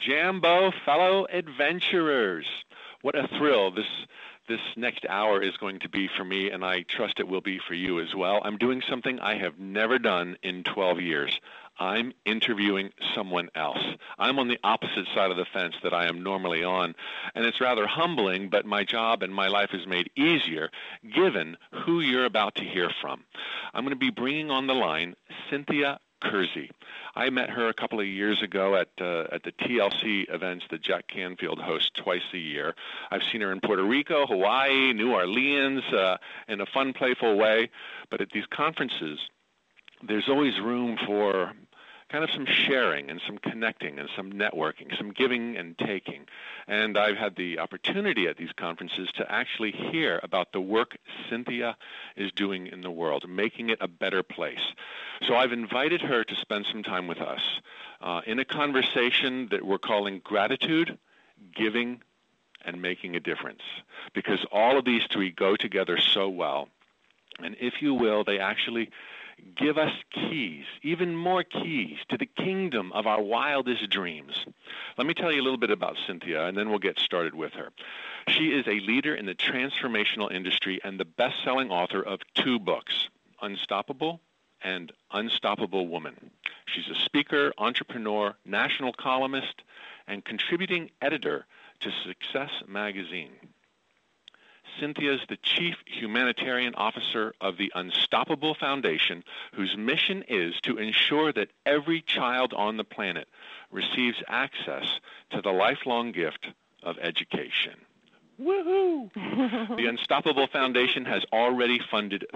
Jambo, fellow adventurers. What a thrill this next hour is going to be for me, and I trust it will be for you as well. I'm doing something I have never done in 12 years. I'm interviewing someone else. I'm on the opposite side of the fence that I am normally on, and it's rather humbling, but my job and my life is made easier given who you're about to hear from. I'm going to be bringing on the line Cynthia Kersey. I met her a couple of years ago at the TLC events that Jack Canfield hosts twice a year. I've seen her in Puerto Rico, Hawaii, New Orleans, in a fun, playful way. But at these conferences, there's always room for kind of some sharing and some connecting and some networking, some giving and taking. And I've had the opportunity at these conferences to actually hear about the work Cynthia is doing in the world, making it a better place. So I've invited her to spend some time with us in a conversation that we're calling Gratitude, Giving, and Making a Difference, because all of these three go together so well. And if you will, they actually give us keys, even more keys, to the kingdom of our wildest dreams. Let me tell you a little bit about Cynthia, and then we'll get started with her. She is a leader in the transformational industry and the best-selling author of 2 books, Unstoppable and Unstoppable Woman. She's a speaker, entrepreneur, national columnist, and contributing editor to Success Magazine. Cynthia is the Chief Humanitarian Officer of the Unstoppable Foundation, whose mission is to ensure that every child on the planet receives access to the lifelong gift of education. Woohoo! The Unstoppable Foundation has already funded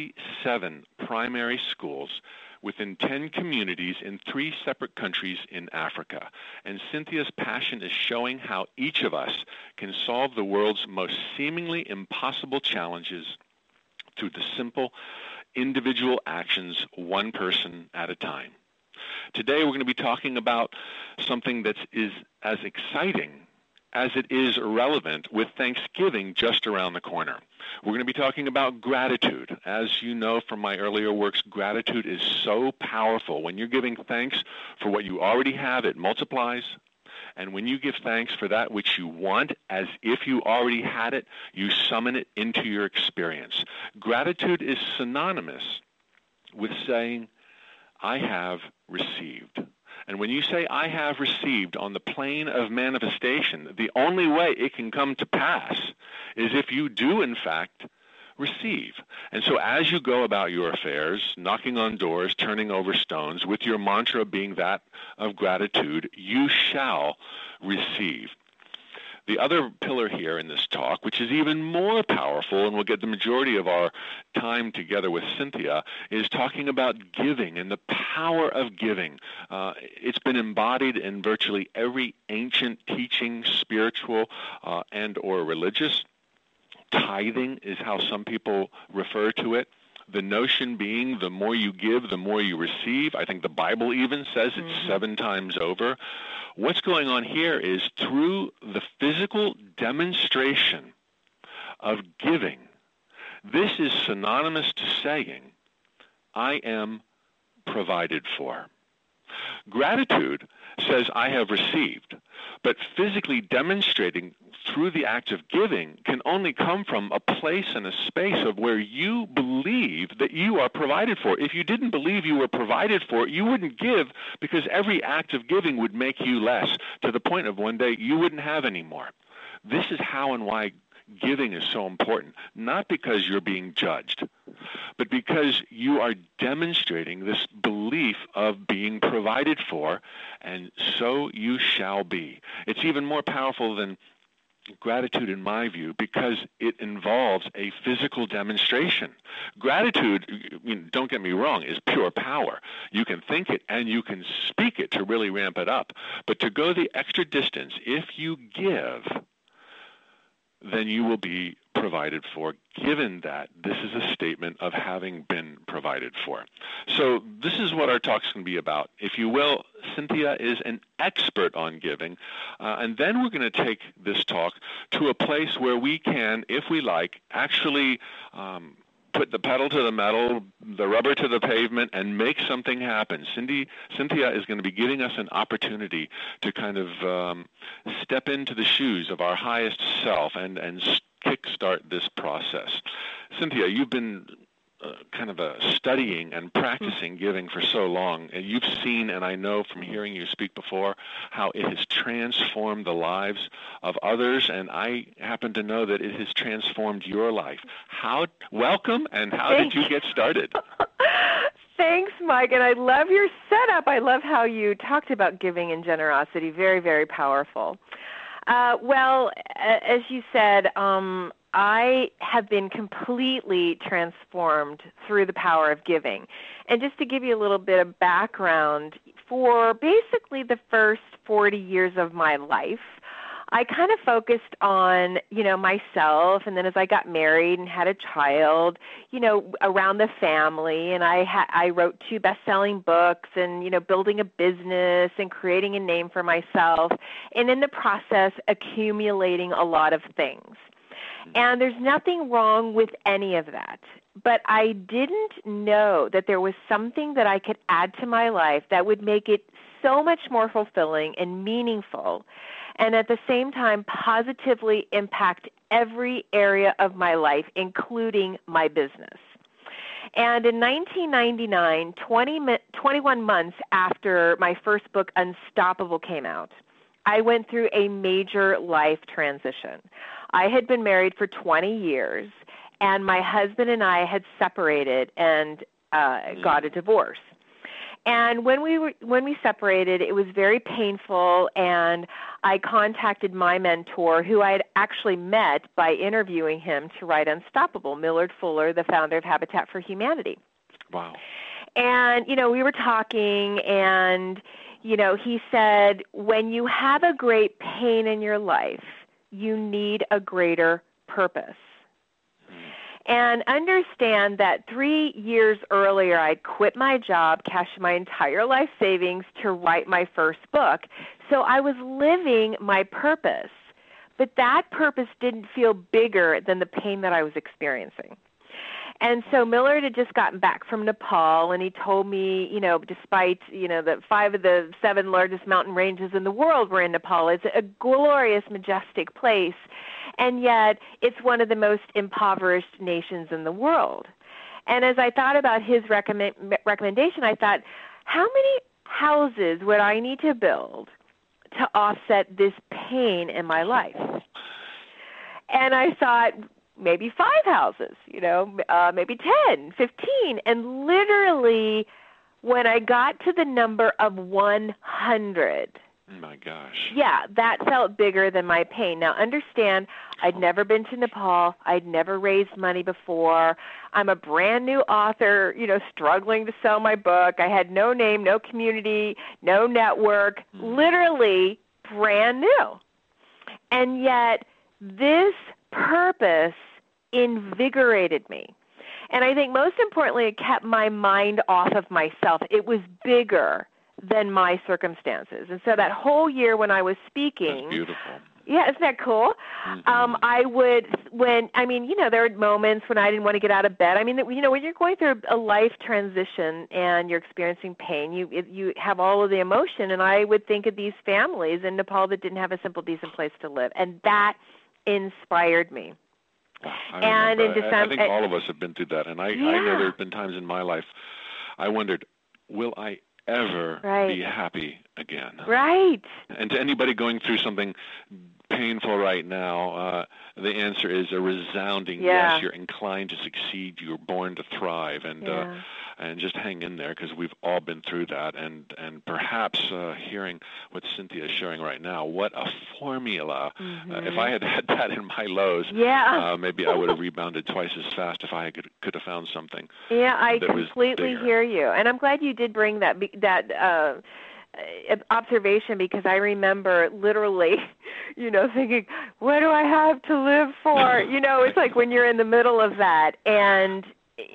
37 primary schools within 10 communities in 3 separate countries in Africa. And Cynthia's passion is showing how each of us can solve the world's most seemingly impossible challenges through the simple individual actions, one person at a time. Today we're going to be talking about something that is as exciting as it is relevant, with Thanksgiving just around the corner. We're going to be talking about gratitude. As you know from my earlier works, gratitude is so powerful. When you're giving thanks for what you already have, it multiplies. And when you give thanks for that which you want, as if you already had it, you summon it into your experience. Gratitude is synonymous with saying, I have received. And when you say, I have received on the plane of manifestation, the only way it can come to pass is if you do, in fact, receive. And so as you go about your affairs, knocking on doors, turning over stones, with your mantra being that of gratitude, you shall receive. The other pillar here in this talk, which is even more powerful, and we'll get the majority of our time together with Cynthia, is talking about giving and the power of giving. It's been embodied in virtually every ancient teaching, spiritual and or religious. Tithing is how some people refer to it. The notion being the more you give, the more you receive. I think the Bible even says it 7 times over. What's going on here is through the physical demonstration of giving, this is synonymous to saying, I am provided for. Gratitude says, I have received, but physically demonstrating through the act of giving can only come from a place and a space of where you believe that you are provided for. If you didn't believe you were provided for, you wouldn't give, because every act of giving would make you less, to the point of one day you wouldn't have any more. This is how and why giving is so important, not because you're being judged, but because you are demonstrating this belief of being provided for, and so you shall be. It's even more powerful than gratitude, in my view, because it involves a physical demonstration. Gratitude, don't get me wrong, is pure power. You can think it and you can speak it to really ramp it up. But to go the extra distance, if you give, then you will be provided for, given that this is a statement of having been provided for. So this is what our talk's going to be about. If you will, Cynthia is an expert on giving, and then we're going to take this talk to a place where we can, if we like, actually put the pedal to the metal, the rubber to the pavement, and make something happen. Cynthia is going to be giving us an opportunity to kind of step into the shoes of our highest self and kickstart this process. Cynthia, you've been kind of studying and practicing giving for so long, and you've seen, and I know from hearing you speak before, how it has transformed the lives of others, and I happen to know that it has transformed your life. Welcome, and how did you get started? Thanks, Mike, and I love your setup. I love how you talked about giving and generosity. Very, very powerful. Well, as you said, I have been completely transformed through the power of giving. And just to give you a little bit of background, for basically the first 40 years of my life, I kind of focused on, myself, and then as I got married and had a child, around the family, and I wrote 2 best-selling books and, building a business and creating a name for myself, and in the process, accumulating a lot of things. And there's nothing wrong with any of that. But I didn't know that there was something that I could add to my life that would make it so much more fulfilling and meaningful, and at the same time positively impact every area of my life, including my business. And in 1999, 21 months after my first book, Unstoppable, came out, I went through a major life transition. I had been married for 20 years, and my husband and I had separated and got a divorce. And when we separated, it was very painful, and I contacted my mentor, who I had actually met by interviewing him to write Unstoppable, Millard Fuller, the founder of Habitat for Humanity. Wow. And, we were talking, and, he said, when you have a great pain in your life, you need a greater purpose. And understand that 3 years earlier, I'd quit my job, cashed my entire life savings to write my first book. So I was living my purpose. But that purpose didn't feel bigger than the pain that I was experiencing. And so Millard had just gotten back from Nepal, and he told me, despite, that 5 of the 7 largest mountain ranges in the world were in Nepal, it's a glorious, majestic place, and yet it's one of the most impoverished nations in the world. And as I thought about his recommendation, I thought, how many houses would I need to build to offset this pain in my life? And I thought, maybe 5 houses, maybe 10, 15. And literally, when I got to the number of 100, my gosh. Yeah, that felt bigger than my pain. Now, understand, I'd never been to Nepal. I'd never raised money before. I'm a brand new author, struggling to sell my book. I had no name, no community, no network, literally brand new. And yet, this purpose invigorated me. And I think most importantly, it kept my mind off of myself. It was bigger than my circumstances. And so that whole year when I was speaking, that's beautiful. Yeah, isn't that cool? There were moments when I didn't want to get out of bed. When you're going through a life transition and you're experiencing pain, you have all of the emotion. And I would think of these families in Nepal that didn't have a simple, decent place to live. And that inspired me. I think all of us have been through that. And I know there have been times in my life I wondered, will I ever be happy again? Right. And to anybody going through something painful right now, the answer is a resounding yes. You're inclined to succeed. You're born to thrive, and just hang in there, because we've all been through that. And perhaps hearing what Cynthia is sharing right now, what a formula! If I had had that in my lows, maybe I would have rebounded twice as fast if I could have found something. Yeah, I completely hear you, and I'm glad you did bring that observation, because I remember literally, thinking, what do I have to live for? It's like when you're in the middle of that, and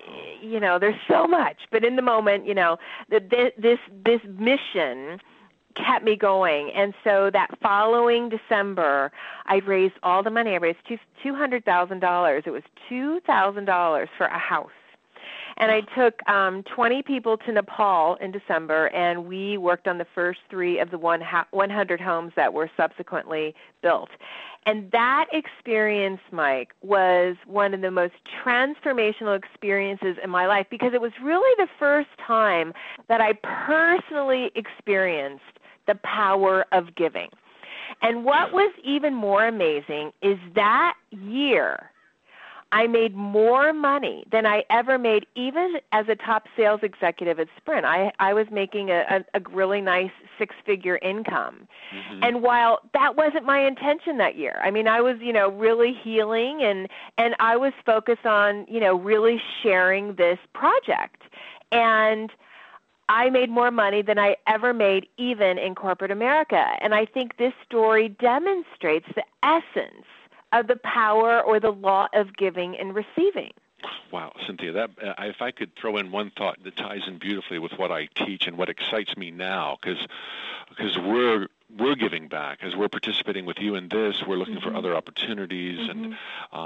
there's so much, but in the moment, this mission kept me going. And so that following December, I raised all the money. I raised $200,000. It was $2,000 for a house. And I took 20 people to Nepal in December, and we worked on the first 3 of the 100 homes that were subsequently built. And that experience, Mike, was one of the most transformational experiences in my life, because it was really the first time that I personally experienced the power of giving. And what was even more amazing is that year, I made more money than I ever made, even as a top sales executive at Sprint. I was making a really nice 6-figure income. Mm-hmm. And while that wasn't my intention that year, I mean, I was, really healing, and I was focused on, really sharing this project. And I made more money than I ever made even in corporate America. And I think this story demonstrates the essence of the power or the law of giving and receiving. Wow, Cynthia, that if I could throw in one thought that ties in beautifully with what I teach and what excites me now, because we're giving back as we're participating with you in this. We're looking for other opportunities, and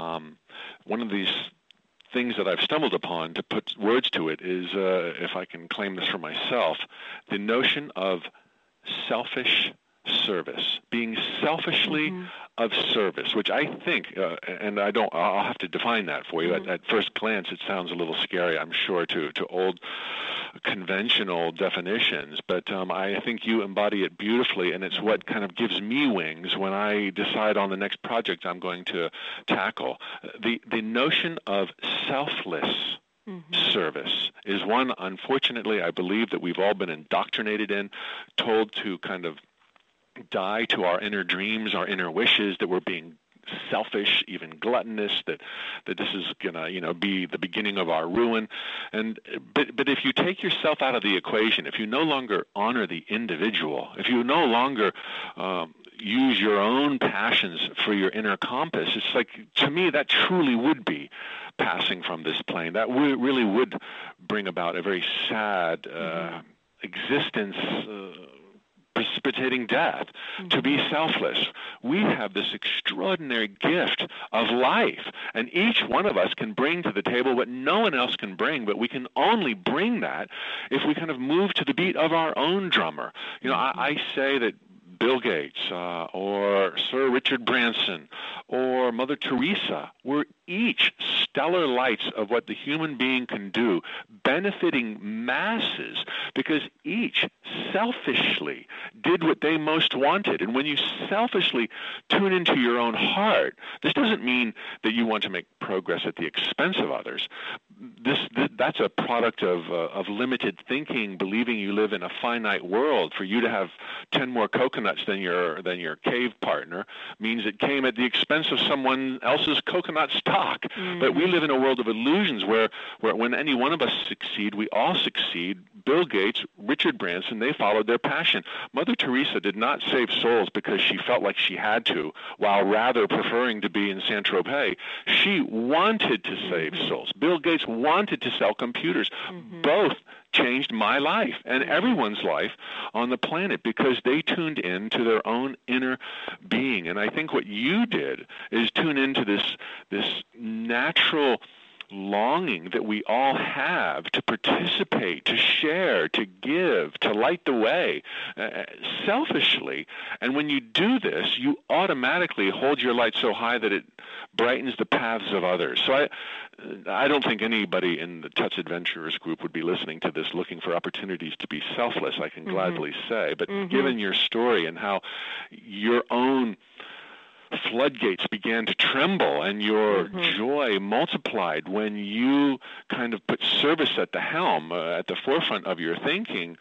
one of these things that I've stumbled upon, to put words to it, is, if I can claim this for myself, the notion of selfish service, being selfishly of service, which I think, and I'll have to define that for you. At first glance, it sounds a little scary, I'm sure, to old conventional definitions, but I think you embody it beautifully, and it's what kind of gives me wings when I decide on the next project I'm going to tackle. The notion of selfless service is one, unfortunately, I believe that we've all been indoctrinated in, told to kind of die to our inner dreams, our inner wishes, that we're being selfish, even gluttonous, that this is gonna be the beginning of our ruin. But if you take yourself out of the equation, if you no longer honor the individual, if you no longer use your own passions for your inner compass, it's like, to me, that truly would be passing from this plane. That really would bring about a very sad existence, precipitating death, to be selfless. We have this extraordinary gift of life, and each one of us can bring to the table what no one else can bring, but we can only bring that if we kind of move to the beat of our own drummer. I say that Bill Gates or Sir Richard Branson or Mother Teresa were each stellar lights of what the human being can do, benefiting masses, because each selfishly did what they most wanted. And when you selfishly tune into your own heart, this doesn't mean that you want to make progress at the expense of others. That's a product of limited thinking, believing you live in a finite world. For you to have 10 more coconuts than your cave partner means it came at the expense of someone else's coconut stock. But we live in a world of illusions where when any one of us succeed, we all succeed. Bill Gates, Richard Branson, they followed their passion. Mother Teresa did not save souls because she felt like she had to, while rather preferring to be in Saint-Tropez. She wanted to save souls. Bill Gates wanted to sell computers. Both changed my life and everyone's life on the planet because they tuned in to their own inner being. And I think what you did is tune into this natural longing that we all have to participate, to share, to give, to light the way selfishly. And when you do this, you automatically hold your light so high that it brightens the paths of others. So I don't think anybody in the Tuts Adventurers group would be listening to this looking for opportunities to be selfless, I can gladly say. But given your story and how your own floodgates began to tremble and your joy multiplied when you kind of put service at the helm, at the forefront of your thinking,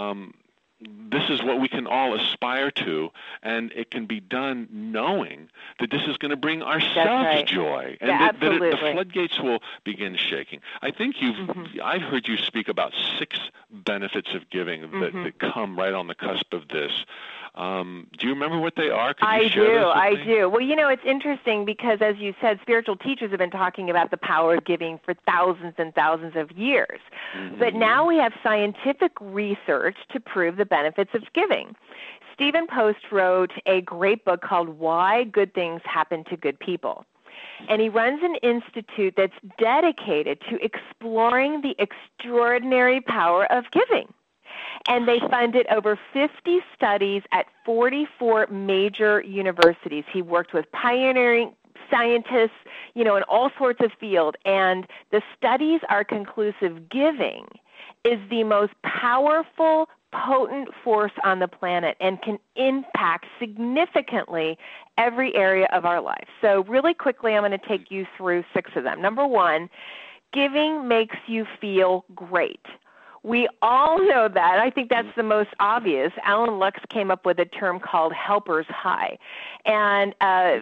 this is what we can all aspire to, and it can be done knowing that this is going to bring ourselves joy, and that the floodgates will begin shaking. I think I've heard you speak about 6 benefits of giving that come right on the cusp of this. Do you remember what they are? Could I you share those with I me? do. Well, it's interesting because, as you said, spiritual teachers have been talking about the power of giving for thousands and thousands of years. But now we have scientific research to prove the benefits of giving. Stephen Post wrote a great book called Why Good Things Happen to Good People. And he runs an institute that's dedicated to exploring the extraordinary power of giving. And they funded over 50 studies at 44 major universities. He worked with pioneering scientists, in all sorts of fields. And the studies are conclusive. Giving is the most powerful, potent force on the planet and can impact significantly every area of our life. So really quickly, I'm going to take you through 6 of them. Number 1, giving makes you feel great. We all know that. I think that's the most obvious. Alan Lux came up with a term called helper's high. And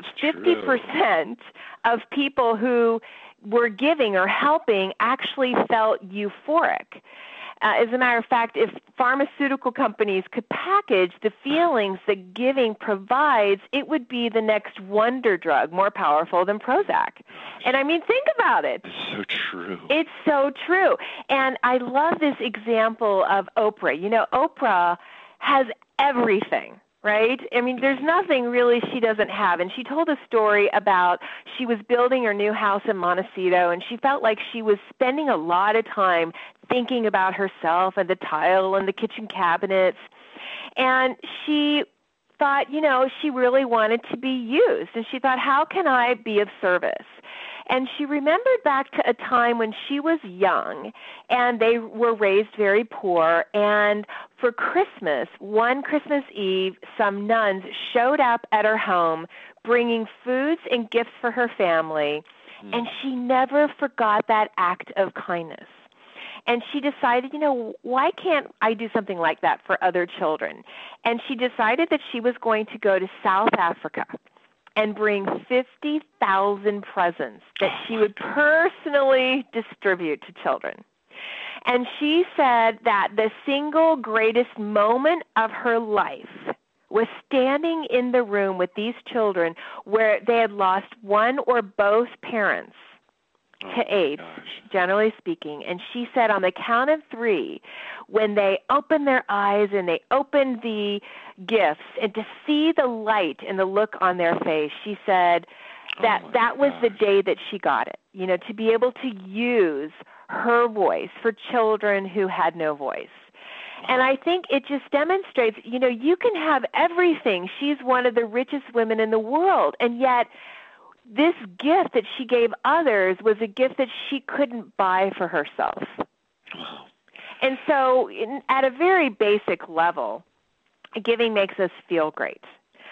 50% of people who were giving or helping actually felt euphoric. As a matter of fact, if pharmaceutical companies could package the feelings that giving provides, it would be the next wonder drug, more powerful than Prozac. And think about it. It's so true. It's so true. And I love this example of Oprah. Oprah has everything. Right? There's nothing really she doesn't have. And she told a story about she was building her new house in Montecito, and she felt like she was spending a lot of time thinking about herself and the tile and the kitchen cabinets. And she thought, she really wanted to be used. And she thought, how can I be of service? And she remembered back to a time when she was young and they were raised very poor. And for Christmas, one Christmas Eve, some nuns showed up at her home bringing foods and gifts for her family. And she never forgot that act of kindness. And she decided, why can't I do something like that for other children? And she decided that she was going to go to South Africa and bring 50,000 presents that she would personally distribute to children. And she said that the single greatest moment of her life was standing in the room with these children where they had lost one or both parents to AIDS, generally speaking. And she said on the count of 3, when they opened their eyes and they opened the gifts and to see the light and the look on their face, she said that was the day that she got it, to be able to use her voice for children who had no voice. And I think it just demonstrates, you can have everything. She's one of the richest women in the world, and yet this gift that she gave others was a gift that she couldn't buy for herself. Wow. And so at a very basic level, giving makes us feel great.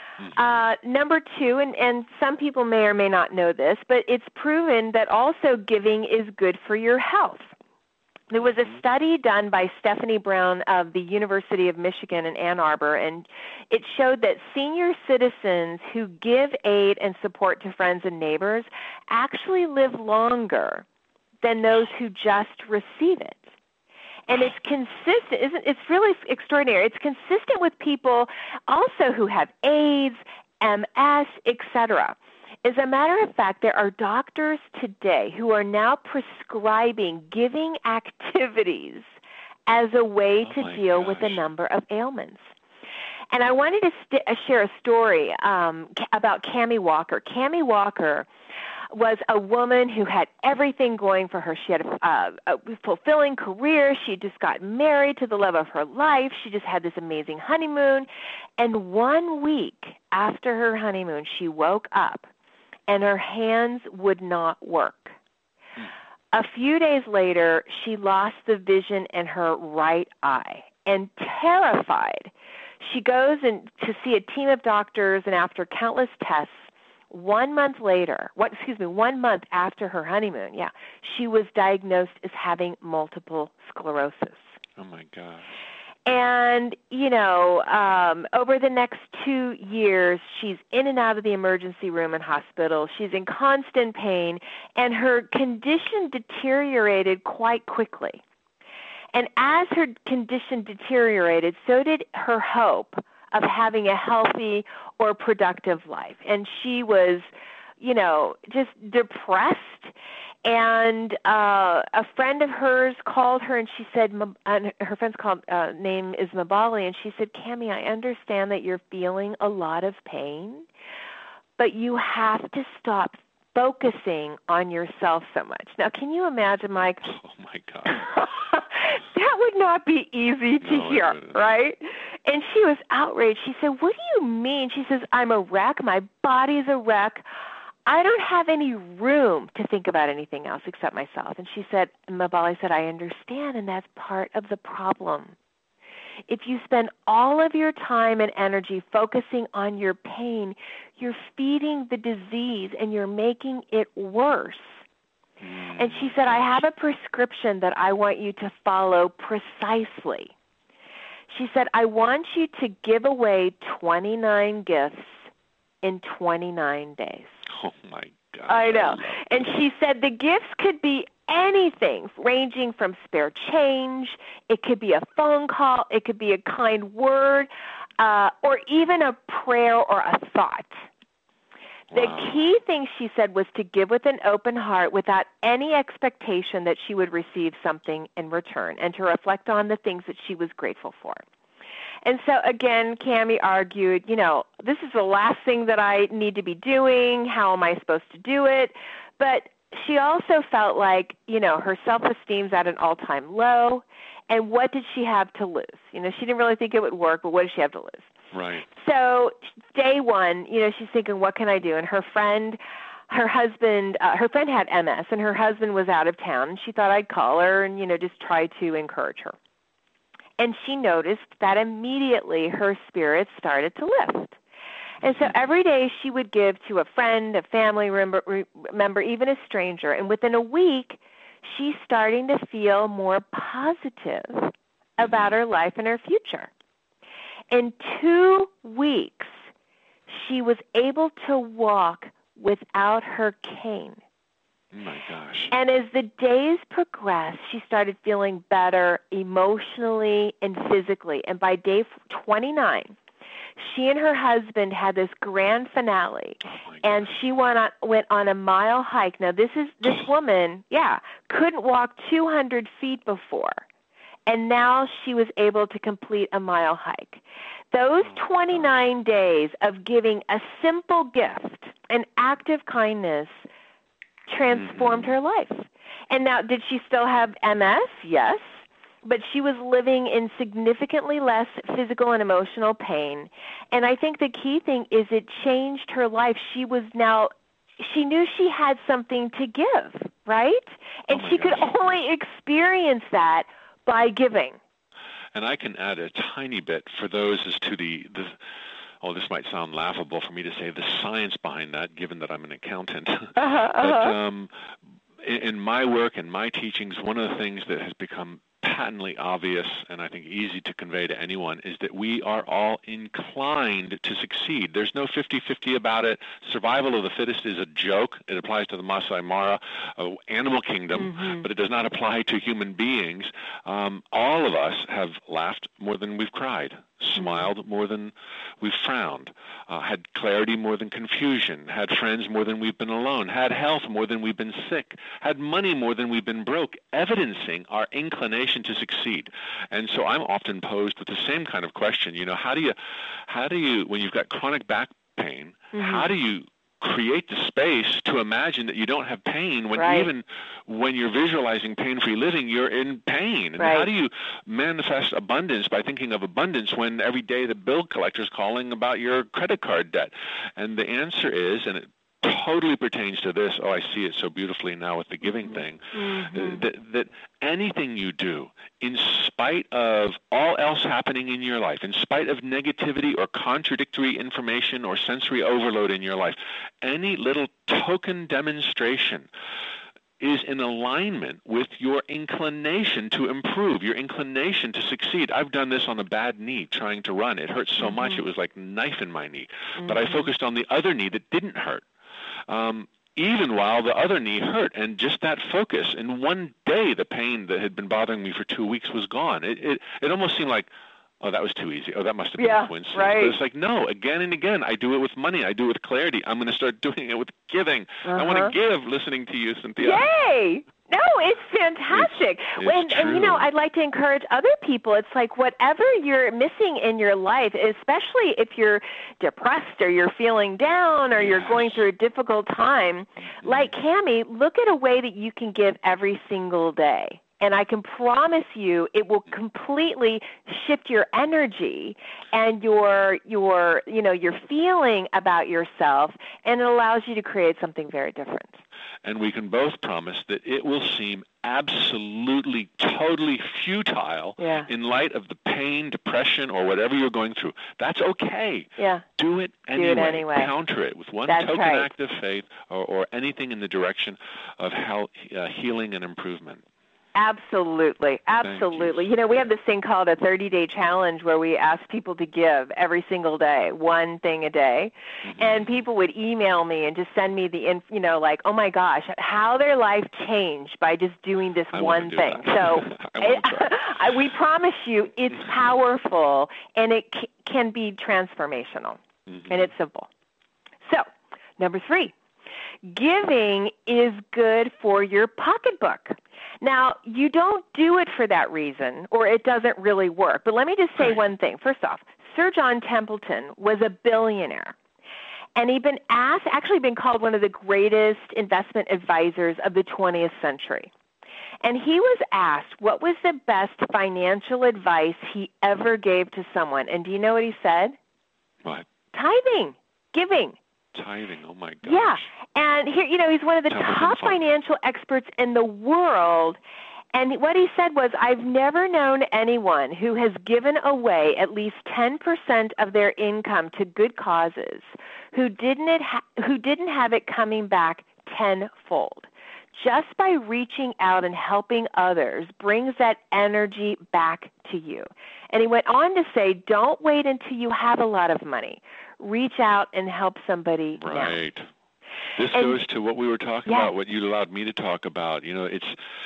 Number 2, and some people may or may not know this, but it's proven that also giving is good for your health. There was a study done by Stephanie Brown of the University of Michigan in Ann Arbor, and it showed that senior citizens who give aid and support to friends and neighbors actually live longer than those who just receive it. And it's consistent. It's really extraordinary. It's consistent with people also who have AIDS, MS, etc. As a matter of fact, there are doctors today who are now prescribing giving activities as a way to deal with a number of ailments. And I wanted to share a story about Cammie Walker. Cammie Walker was a woman who had everything going for her. She had a fulfilling career. She just got married to the love of her life. She just had this amazing honeymoon. And 1 week after her honeymoon, she woke up and her hands would not work. A few days later, she lost the vision in her right eye. And terrified, she goes to see a team of doctors, and after countless tests, 1 month after her honeymoon, she was diagnosed as having multiple sclerosis. Oh, my gosh. And, over the next 2 years, she's in and out of the emergency room and hospital. She's in constant pain, and her condition deteriorated quite quickly. And as her condition deteriorated, so did her hope of having a healthy or productive life. And she was, just depressed. And a friend of hers called her, and she said, and her friend's name is Mabali, and she said, Cami, I understand that you're feeling a lot of pain, but you have to stop focusing on yourself so much. Now, can you imagine, Mike? Oh, my God. That would not be easy to hear, right? And she was outraged. She said, what do you mean? She says, I'm a wreck. My body's a wreck. I don't have any room to think about anything else except myself. And she said, Mabali said, I understand, and that's part of the problem. If you spend all of your time and energy focusing on your pain, you're feeding the disease and you're making it worse. And she said, I have a prescription that I want you to follow precisely. She said, I want you to give away 29 gifts in 29 days. Oh, my God. I know. And she said the gifts could be anything, ranging from spare change, it could be a phone call, it could be a kind word, or even a prayer or a thought. The key thing, she said, was to give with an open heart without any expectation that she would receive something in return, and to reflect on the things that she was grateful for. And so, again, Cami argued, this is the last thing that I need to be doing. How am I supposed to do it? But she also felt like, her self-esteem's at an all-time low, and what did she have to lose? She didn't really think it would work, but what did she have to lose? Right. So day one, she's thinking, what can I do? And her friend had MS, and her husband was out of town, and she thought I'd call her and, just try to encourage her. And she noticed that immediately her spirits started to lift. And so every day she would give to a friend, a family member, even a stranger. And within a week, she's starting to feel more positive about her life and her future. In 2 weeks, she was able to walk without her cane. Oh, my gosh. And as the days progressed, she started feeling better emotionally and physically. And by day 29, she and her husband had this grand finale, and she went on a mile hike. Now, this woman, couldn't walk 200 feet before, and now she was able to complete a mile hike. Those 29 days of giving a simple gift, an act of kindness, transformed her life. And now, did she still have MS? Yes. But she was living in significantly less physical and emotional pain. And I think the key thing is it changed her life. She knew she had something to give, right? And she could only experience that by giving. And I can add a tiny bit for those as to this might sound laughable for me to say, the science behind that, given that I'm an accountant. But in my work and my teachings, one of the things that has become patently obvious and I think easy to convey to anyone is that we are all inclined to succeed. There's no 50-50 about it. Survival of the fittest is a joke. It applies to the Masai Mara animal kingdom, but it does not apply to human beings. All of us have laughed more than we've cried, smiled more than we've frowned, had clarity more than confusion, had friends more than we've been alone, had health more than we've been sick, had money more than we've been broke, evidencing our inclination to succeed. And so I'm often posed with the same kind of question, how do you, when you've got chronic back pain, how do you create the space to imagine that you don't have pain when even when you're visualizing pain-free living, you're in pain? And how do you manifest abundance by thinking of abundance when every day the bill collector's calling about your credit card debt? And the answer is, and it totally pertains to this, I see it so beautifully now with the giving thing, that anything you do, in spite of all else happening in your life, in spite of negativity or contradictory information or sensory overload in your life, any little token demonstration is in alignment with your inclination to improve, your inclination to succeed. I've done this on a bad knee trying to run. It hurt so much it was like a knife in my knee. But I focused on the other knee that didn't hurt. Even while the other knee hurt, and just that focus. In one day, the pain that had been bothering me for 2 weeks was gone. It almost seemed like, Oh, that was too easy. Oh, that must have been a coincidence. Right. But it's like, no, again and again, I do it with money. I do it with clarity. I'm going to start doing it with giving. I want to give listening to you, Cynthia. Yay! No, it's fantastic. It's true. And, I'd like to encourage other people. It's like whatever you're missing in your life, especially if you're depressed or you're feeling down or you're going through a difficult time, like Cammie, look at a way that you can give every single day. And I can promise you it will completely shift your energy and your feeling about yourself, and it allows you to create something very different. And we can both promise that it will seem absolutely, totally futile in light of the pain, depression, or whatever you're going through. That's okay. Yeah. Do it anyway. Do it anyway. Counter it with one token act of faith or anything in the direction of healing and improvement. Absolutely. Absolutely. We have this thing called a 30-day challenge where we ask people to give every single day, one thing a day. And people would email me and just send me like, oh my gosh, how their life changed by just doing this one thing. So we promise you it's powerful and it can be transformational. And it's simple. So, number 3, giving is good for your pocketbook. Now, you don't do it for that reason, or it doesn't really work. But let me just say one thing. First off, Sir John Templeton was a billionaire. And he'd been been called one of the greatest investment advisors of the 20th century. And he was asked what was the best financial advice he ever gave to someone. And do you know what he said? What? Tithing, giving. Tithing, oh my gosh. Yeah, and here, he's one of the top financial experts in the world, and what he said was, I've never known anyone who has given away at least 10% of their income to good causes who didn't have it coming back tenfold. Just by reaching out and helping others brings that energy back to you. And he went on to say, don't wait until you have a lot of money. Reach out and help somebody now. Right. This goes to what we were talking about, what you allowed me to talk about. It's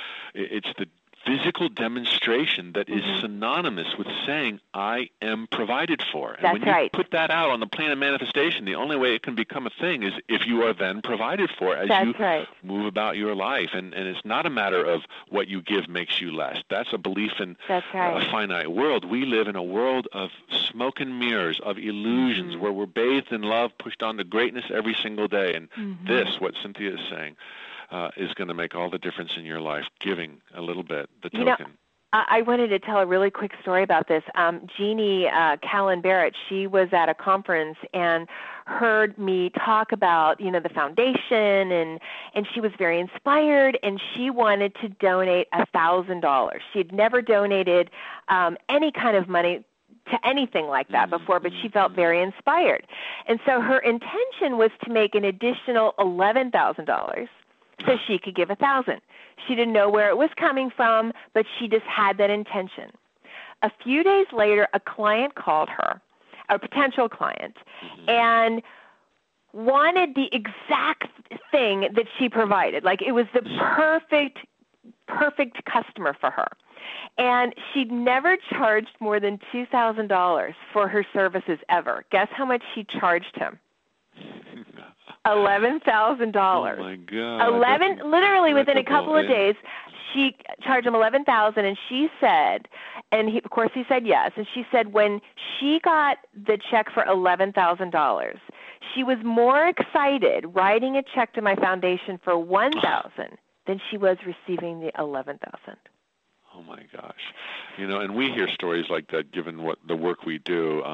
the physical demonstration that is synonymous with saying, I am provided for. And when you put that out on the plane of manifestation, the only way it can become a thing is if you are then provided for as you move about your life. And it's not a matter of what you give makes you less. That's a belief in a finite world. We live in a world of smoke and mirrors, of illusions, where we're bathed in love, pushed on to greatness every single day. And this, what Cynthia is saying, is going to make all the difference in your life, giving a little bit, the token. I wanted to tell a really quick story about this. Jeannie Callan Barrett, she was at a conference and heard me talk about, the foundation, and she was very inspired, and she wanted to donate $1,000. She had never donated any kind of money to anything like that before, but she felt very inspired. And so her intention was to make an additional $11,000. So she could give $1,000. She didn't know where it was coming from, but she just had that intention. A few days later, a client called her, a potential client, and wanted the exact thing that she provided. Like it was the perfect customer for her. And she'd never charged more than $2,000 for her services ever. Guess how much she charged him? $11,000. Oh my God! Literally within a couple of days, she charged him $11,000, and she said, and of course he said yes, and she said when she got the check for $11,000, she was more excited writing a check to my foundation for $1,000 than she was receiving the $11,000. Oh my gosh. And we hear stories like that given what the work we do.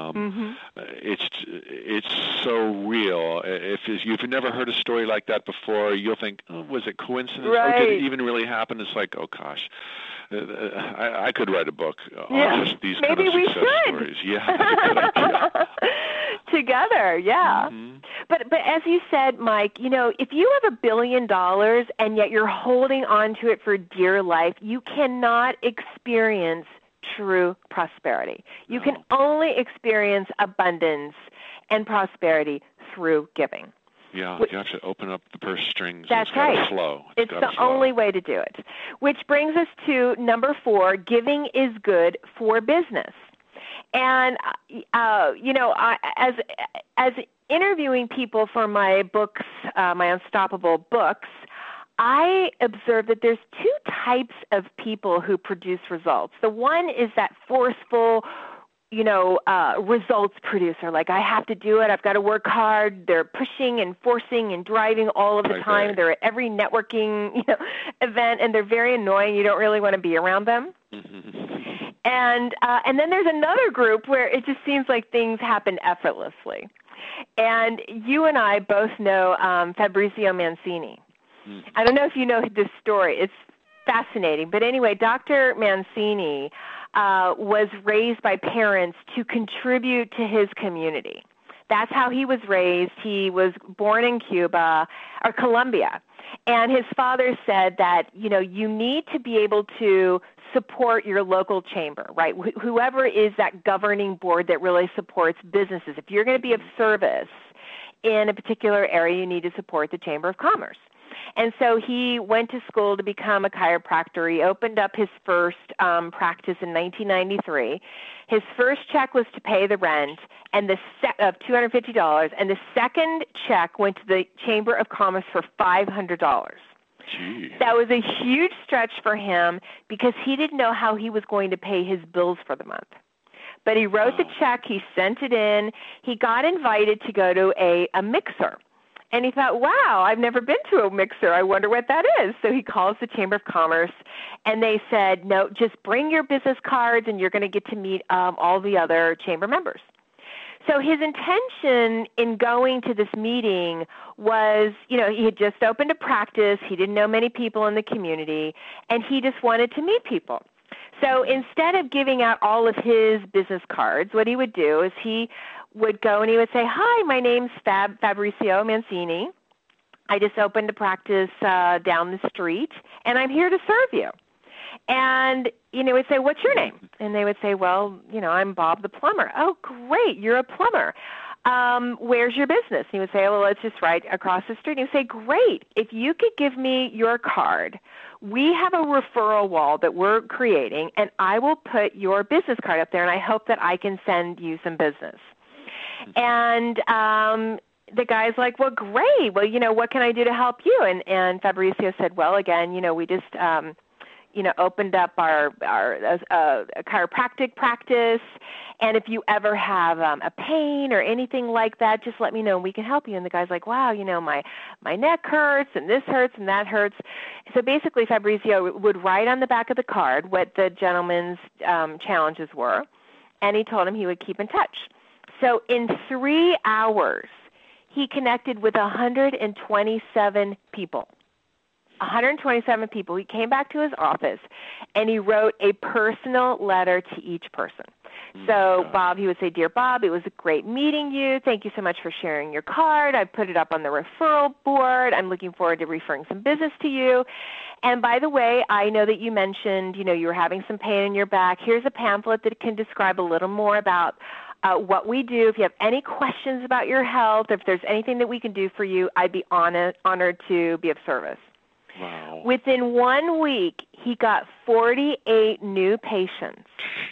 It's so real. If you've never heard a story like that before, you'll think, oh, was it coincidence? Right. Or did it even really happen? It's like, oh gosh, I could write a book on just these kind of success stories. Yeah, that's a good idea. Together, yeah. But as you said, Mike, if you have $1 billion and yet you're holding on to it for dear life, you cannot experience true prosperity. You can only experience abundance and prosperity through giving. Yeah, you have to open up the purse strings. That's right. Flow. It's the only way to do it. Which brings us to number 4, giving is good for business. And as interviewing people for my books, my Unstoppable books, I observed that there's two types of people who produce results. The one is that forceful, results producer. Like, I have to do it. I've got to work hard. They're pushing and forcing and driving all of the time. Right. They're at every networking event, and they're very annoying. You don't really want to be around them. Mm-hmm. And then there's another group where it just seems like things happen effortlessly. And you and I both know Fabrizio Mancini. Mm-hmm. I don't know if you know this story. It's fascinating. But anyway, Dr. Mancini was raised by parents to contribute to his community. That's how he was raised. He was born in Colombia. And his father said that, you need to be able to support your local chamber, right? Whoever is that governing board that really supports businesses. If you're going to be of service in a particular area, you need to support the Chamber of Commerce. And so he went to school to become a chiropractor. He opened up his first practice in 1993. His first check was to pay the rent and of $250, and the second check went to the Chamber of Commerce for $500. Gee. That was a huge stretch for him because he didn't know how he was going to pay his bills for the month. But he wrote the check. He sent it in. He got invited to go to a mixer. And he thought, wow, I've never been to a mixer. I wonder what that is. So he calls the Chamber of Commerce, and they said, no, just bring your business cards, and you're going to get to meet all the other chamber members. So his intention in going to this meeting was, he had just opened a practice. He didn't know many people in the community, and he just wanted to meet people. So instead of giving out all of his business cards, what he would do is he would go and he would say, hi, my name's Fabrizio Mancini. I just opened a practice down the street, and I'm here to serve you. And, would say, what's your name? And they would say, well, I'm Bob the plumber. Oh, great, you're a plumber. Where's your business? And he would say, well, it's just right across the street. And he would say, great, if you could give me your card, we have a referral wall that we're creating, and I will put your business card up there, and I hope that I can send you some business. And the guy's like, well, great. Well, what can I do to help you? And Fabrizio said, well, again, we just opened up our chiropractic practice, and if you ever have a pain or anything like that, just let me know and we can help you. And the guy's like, wow, my neck hurts and this hurts and that hurts. So basically Fabrizio would write on the back of the card what the gentleman's challenges were, and he told him he would keep in touch. So in 3 hours, he connected with 127 people. 127 people. He came back to his office, and he wrote a personal letter to each person. So Bob, he would say, dear Bob, it was great meeting you. Thank you so much for sharing your card. I put it up on the referral board. I'm looking forward to referring some business to you. And by the way, I know that you mentioned, you were having some pain in your back. Here's a pamphlet that can describe a little more about what we do. If you have any questions about your health, if there's anything that we can do for you, I'd be honored to be of service. Wow. Within 1 week, he got 48 new patients,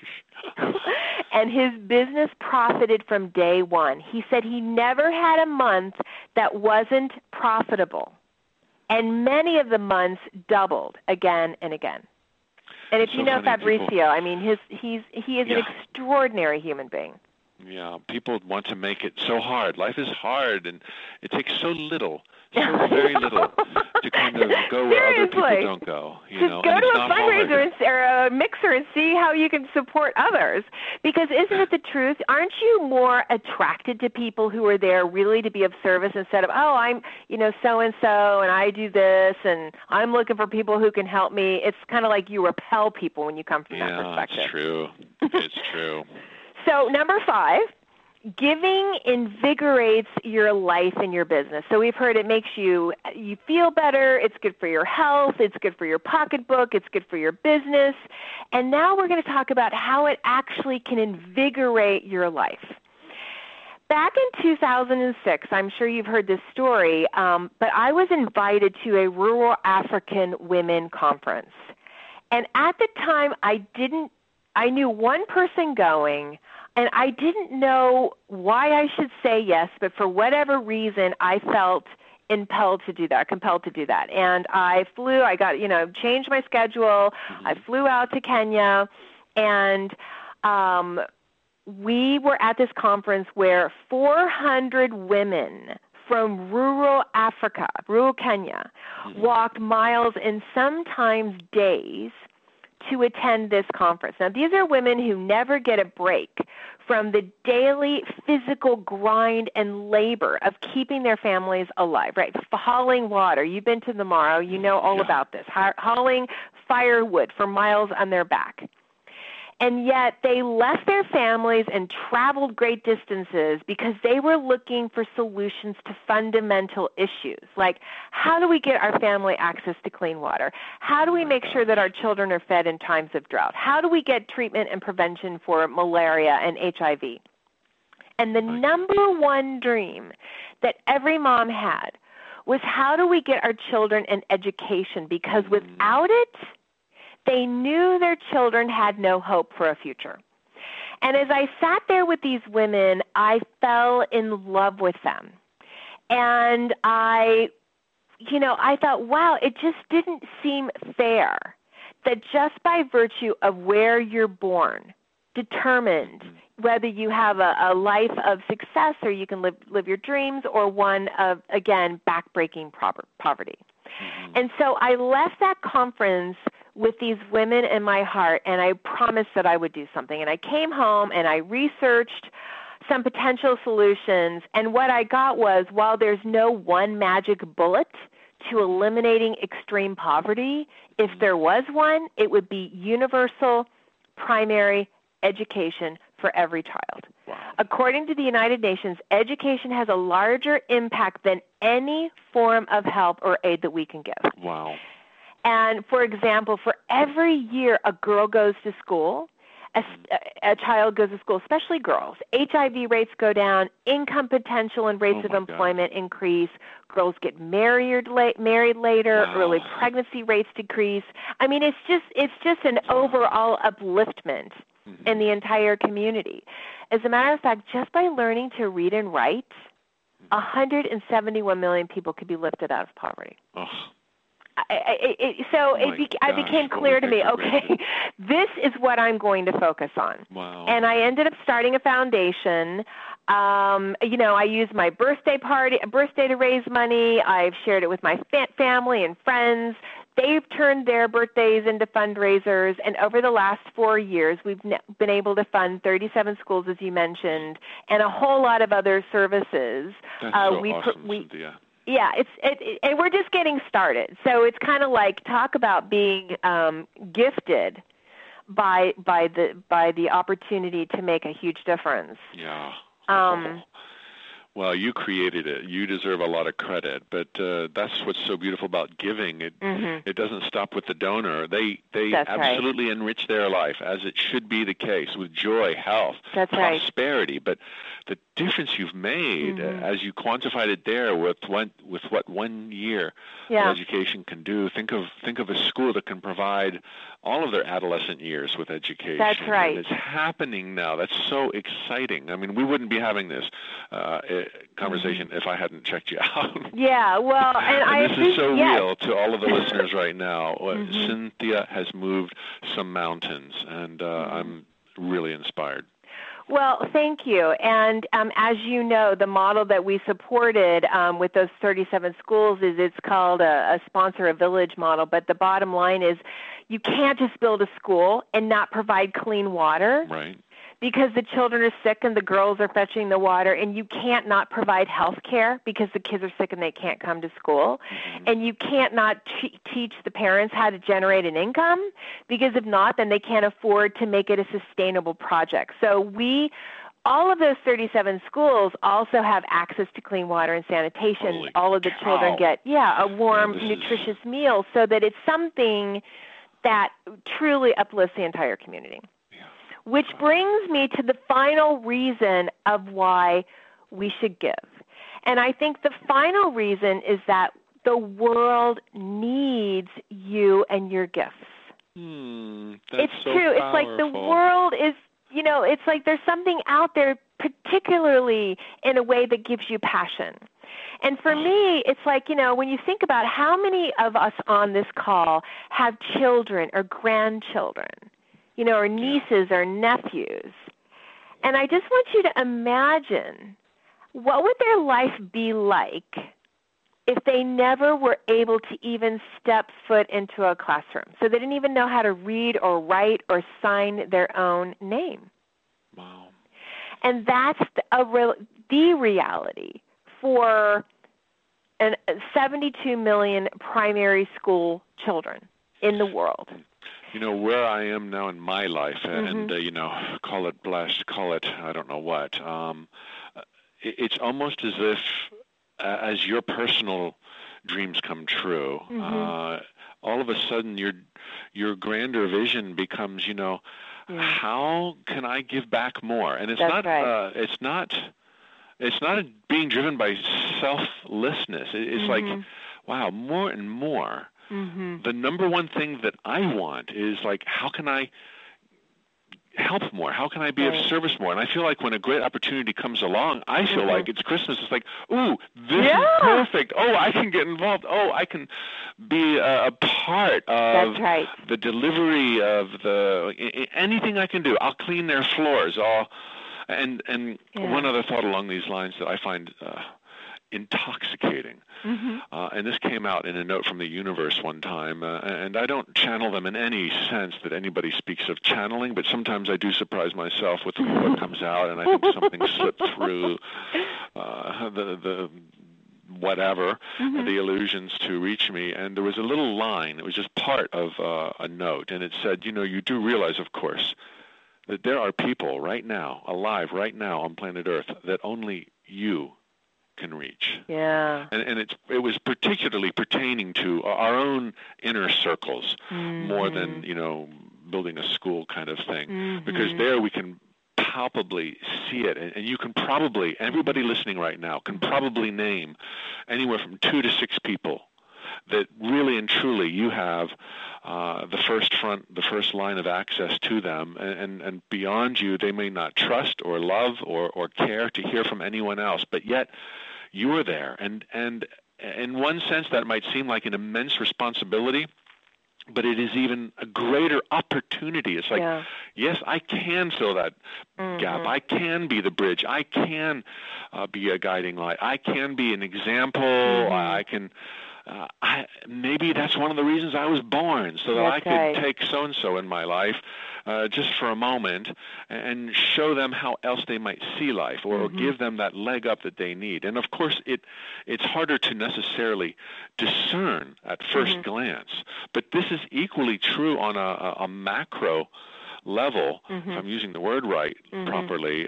and his business profited from day one. He said he never had a month that wasn't profitable, and many of the months doubled again and again. And if you know Fabrizio, I mean, he is an extraordinary human being. Yeah, people want to make it so hard. Life is hard, and it takes so little, so very little, to kind of go where other people don't go. Just go to a fundraiser or a mixer and see how you can support others. Because isn't it the truth? Aren't you more attracted to people who are there really to be of service instead of, oh, I'm, so-and-so, and I do this, and I'm looking for people who can help me. It's kind of like you repel people when you come from that perspective. Yeah, it's true. It's true. So number 5, giving invigorates your life and your business. So we've heard it makes you feel better. It's good for your health. It's good for your pocketbook. It's good for your business. And now we're going to talk about how it actually can invigorate your life. Back in 2006, I'm sure you've heard this story, but I was invited to a rural African women conference. And at the time, I I knew one person going, and I didn't know why I should say yes, but for whatever reason, I felt compelled to do that. And I flew, changed my schedule. I flew out to Kenya, and we were at this conference where 400 women from rural Africa, rural Kenya, walked miles and sometimes days to attend this conference. Now, these are women who never get a break from the daily physical grind and labor of keeping their families alive, right? Hauling water. You've been to the Morrow. You know all about this. Hauling firewood for miles on their back. And yet they left their families and traveled great distances because they were looking for solutions to fundamental issues, like how do we get our family access to clean water? How do we make sure that our children are fed in times of drought? How do we get treatment and prevention for malaria and HIV? And the number one dream that every mom had was how do we get our children an education, because without it, they knew their children had no hope for a future. And as I sat there with these women, I fell in love with them. And I thought, wow, it just didn't seem fair that just by virtue of where you're born determined whether you have a life of success or you can live your dreams, or one of, again, backbreaking poverty. And so I left that conference with these women in my heart, and I promised that I would do something. And I came home and I researched some potential solutions, and what I got was, while there's no one magic bullet to eliminating extreme poverty, if there was one, it would be universal primary education for every child. Wow. According to the United Nations, education has a larger impact than any form of help or aid that we can give. Wow. And, for example, for every year a girl goes to school, a child goes to school, especially girls, HIV rates go down, income potential and rates of employment increase, girls get married later, early pregnancy rates decrease. I mean, it's just an overall upliftment in the entire community. As a matter of fact, just by learning to read and write, 171 million people could be lifted out of poverty. Oh. It became clear to me, okay, this is what I'm going to focus on. Wow. And I ended up starting a foundation. I used my birthday to raise money. I've shared it with my family and friends. They've turned their birthdays into fundraisers, and over the last 4 years, we've been able to fund 37 schools, as you mentioned, and a whole lot of other services. That's so awesome, Cynthia. Yeah, and we're just getting started. So it's kind of like, talk about being gifted by the opportunity to make a huge difference. Yeah. Well, you created it. You deserve a lot of credit, but that's what's so beautiful about giving. It doesn't stop with the donor. They absolutely enrich their life, as it should be the case, with joy, health, prosperity. Right. But the difference you've made, as you quantified it there, with what 1 year of education can do. Think of a school that can provide all of their adolescent years with education. That's right. And it's happening now. That's so exciting. I mean, we wouldn't be having this conversation if I hadn't checked you out. Yeah, well, and this is so real to all of the listeners right now. Cynthia has moved some mountains, and I'm really inspired. Well, thank you. And as you know, the model that we supported with those 37 schools it's called a sponsor a village model. But the bottom line is, you can't just build a school and not provide clean water. Right. Because the children are sick and the girls are fetching the water, and you can't not provide health care because the kids are sick and they can't come to school. And you can't not teach the parents how to generate an income, because if not, then they can't afford to make it a sustainable project. So all of those 37 schools also have access to clean water and sanitation. Holy all of the cow. Children get, a warm, nutritious meal, so that it's something that truly uplifts the entire community. Which brings me to the final reason of why we should give. And I think the final reason is that the world needs you and your gifts. That's it's so true. powerful. It's like the world is, it's like there's something out there, particularly in a way that gives you passion. And for me, it's like, when you think about how many of us on this call have children or grandchildren, or nieces or nephews. And I just want you to imagine, what would their life be like if they never were able to even step foot into a classroom? So they didn't even know how to read or write or sign their own name. Wow. And that's the reality for 72 million primary school children in the world. Where I am now in my life, and, call it blessed, call it I don't know what, it's almost as if as your personal dreams come true, all of a sudden your grander vision becomes, how can I give back more? And it's it's not being driven by selflessness. It's like, wow, more and more. The number one thing that I want is like, how can I help more? How can I be of service more? And I feel like when a great opportunity comes along, I feel like it's Christmas. It's like, ooh, this is perfect. Oh, I can get involved. Oh, I can be a part of the delivery of anything I can do. I'll clean their floors. And one other thought along these lines that I find intoxicating. And this came out in a note from the universe one time, and I don't channel them in any sense that anybody speaks of channeling, but sometimes I do surprise myself with what comes out, and I think something slipped through the whatever, the illusions to reach me. And there was a little line, it was just part of a note, and it said, you do realize, of course, that there are people right now, alive right now on planet Earth, that only you can reach. Yeah. And it was particularly pertaining to our own inner circles more than, building a school kind of thing. Because there we can palpably see it. And you can probably, everybody listening right now, can probably name anywhere from 2 to 6 people that really and truly you have the first line of access to them, and beyond you, they may not trust or love or care to hear from anyone else, but yet you are there. And in one sense, that might seem like an immense responsibility, but it is even a greater opportunity. It's like, yes, I can fill that gap. I can be the bridge. I can be a guiding light. I can be an example. I can. Maybe that's one of the reasons I was born, so that I could take so-and-so in my life just for a moment and show them how else they might see life, or give them that leg up that they need. And of course, it's harder to necessarily discern at first glance, but this is equally true on a macro level, if I'm using the word right properly.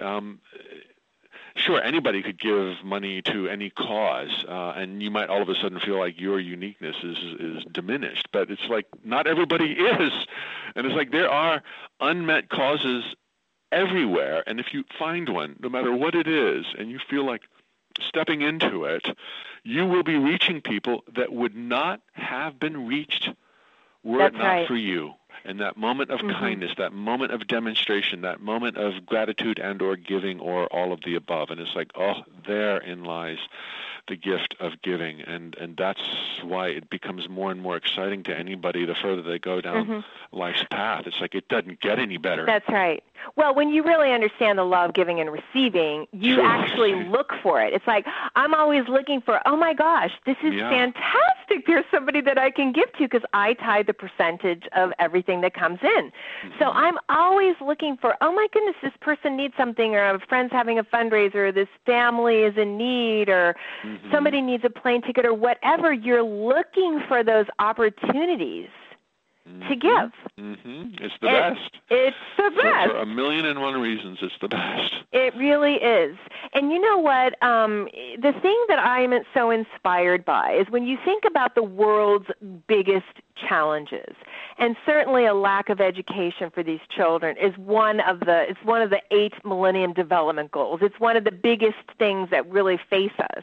Sure, anybody could give money to any cause, and you might all of a sudden feel like your uniqueness is diminished. But it's like not everybody is. And it's like there are unmet causes everywhere. And if you find one, no matter what it is, and you feel like stepping into it, you will be reaching people that would not have been reached were it not for you. And that moment of kindness, that moment of demonstration, that moment of gratitude and or giving, or all of the above. And it's like, therein lies the gift of giving. And that's why it becomes more and more exciting to anybody the further they go down life's path. It's like it doesn't get any better. That's right. Well, when you really understand the law of giving and receiving, you actually look for it. It's like, I'm always looking for, oh my gosh, this is fantastic. There's somebody that I can give to, because I tie the percentage of everything that comes in. So I'm always looking for, oh my goodness, this person needs something, or a friend's having a fundraiser, or this family is in need, or somebody needs a plane ticket, or whatever. You're looking for those opportunities to give. It's the best. It's the best. For 1,000,001 reasons, it's the best. It really is. And you know what? The thing that I'm so inspired by is when you think about the world's biggest challenges, and certainly a lack of education for these children is one of the 8 Millennium Development Goals. It's one of the biggest things that really face us.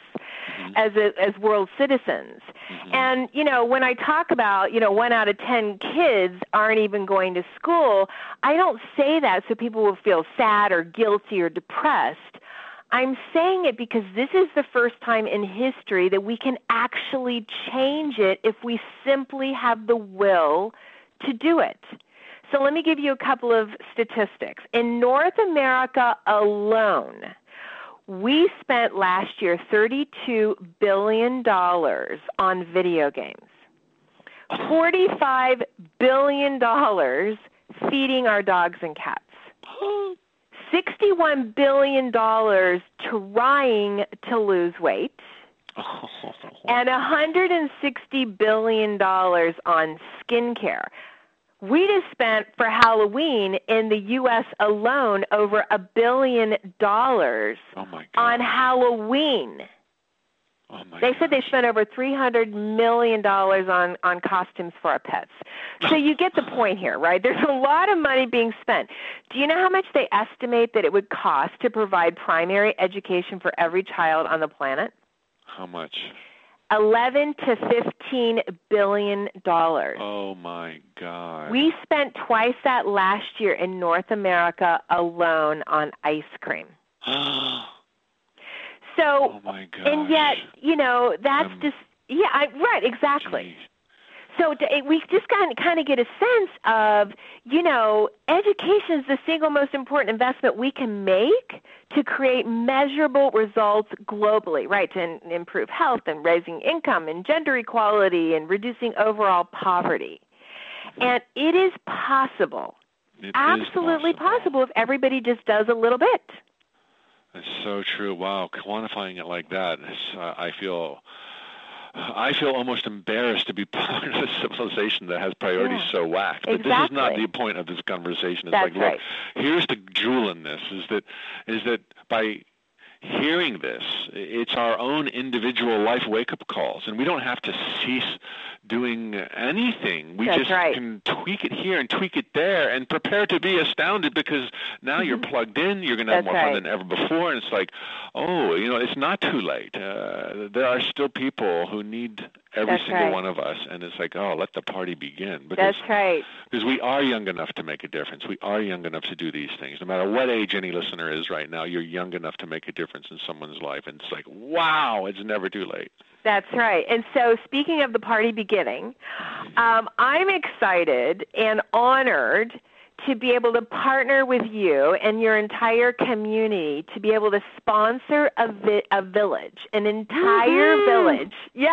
as world citizens. And, when I talk about, 1 out of 10 kids aren't even going to school, I don't say that so people will feel sad or guilty or depressed. I'm saying it because this is the first time in history that we can actually change it if we simply have the will to do it. So let me give you a couple of statistics. In North America alone, we spent last year $32 billion on video games, $45 billion feeding our dogs and cats, $61 billion trying to lose weight, and $160 billion on skincare. We just spent for Halloween in the U.S. alone over $1 billion on Halloween. They said they spent over $300 million on costumes for our pets. So you get the point here, right? There's a lot of money being spent. Do you know how much they estimate that it would cost to provide primary education for every child on the planet? How much? $11 to $15 billion. Oh my God! We spent twice that last year in North America alone on ice cream. So, oh my gosh. And yet, that's just right, exactly. Geez. So we just kind of get a sense of, education is the single most important investment we can make to create measurable results globally, right, to improve health and raising income and gender equality and reducing overall poverty. And it is possible, absolutely possible if everybody just does a little bit. That's so true. Wow, quantifying it like that, I feel almost embarrassed to be part of a civilization that has priorities so whacked. But this is not the point of this conversation. It's look, here's the jewel in this, is that by hearing this, it's our own individual life wake-up calls, and we don't have to cease doing anything. We just can tweak it here and tweak it there and prepare to be astounded, because now you're plugged in, you're going to have more fun than ever before, and it's like, it's not too late. There are still people who need every single one of us, and it's like, let the party begin. Because, because we are young enough to make a difference. We are young enough to do these things. No matter what age any listener is right now, you're young enough to make a difference in someone's life, and it's like, wow, it's never too late. That's right. And so speaking of the party beginning, I'm excited and honored to be able to partner with you and your entire community to be able to sponsor a village, an entire village,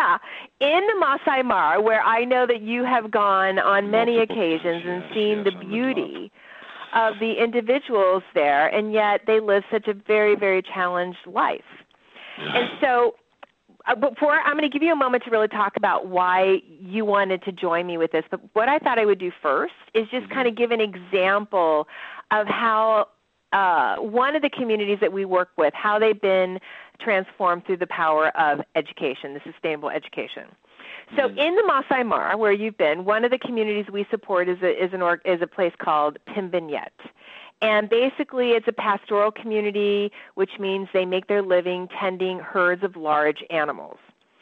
in the Masai Mara, where I know that you have gone on many occasions and seen the beauty of the individuals there, and yet they live such a very, very challenged life. And so before, I'm going to give you a moment to really talk about why you wanted to join me with this. But what I thought I would do first is just kind of give an example of how one of the communities that we work with, how they've been transformed through the power of education, the sustainable education. So in the Masai Mara, where you've been, one of the communities we support is a place called Pimbinyet. And basically it's a pastoral community, which means they make their living tending herds of large animals.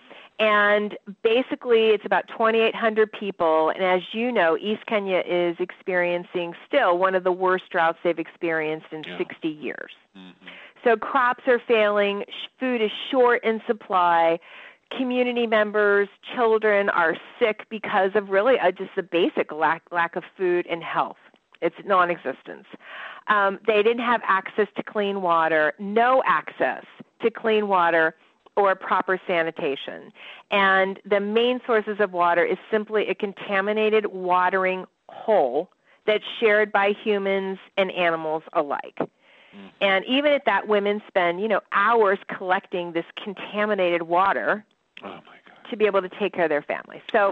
And basically it's about 2,800 people, and as you know, East Kenya is experiencing still one of the worst droughts they've experienced in 60 years. So crops are failing, food is short in supply, community members, children are sick because of really just the basic lack of food and health. It's non-existence. They didn't have access to clean water, no access to clean water or proper sanitation. And the main sources of water is simply a contaminated watering hole that's shared by humans and animals alike. And even at that, women spend, hours collecting this contaminated water to be able to take care of their families. So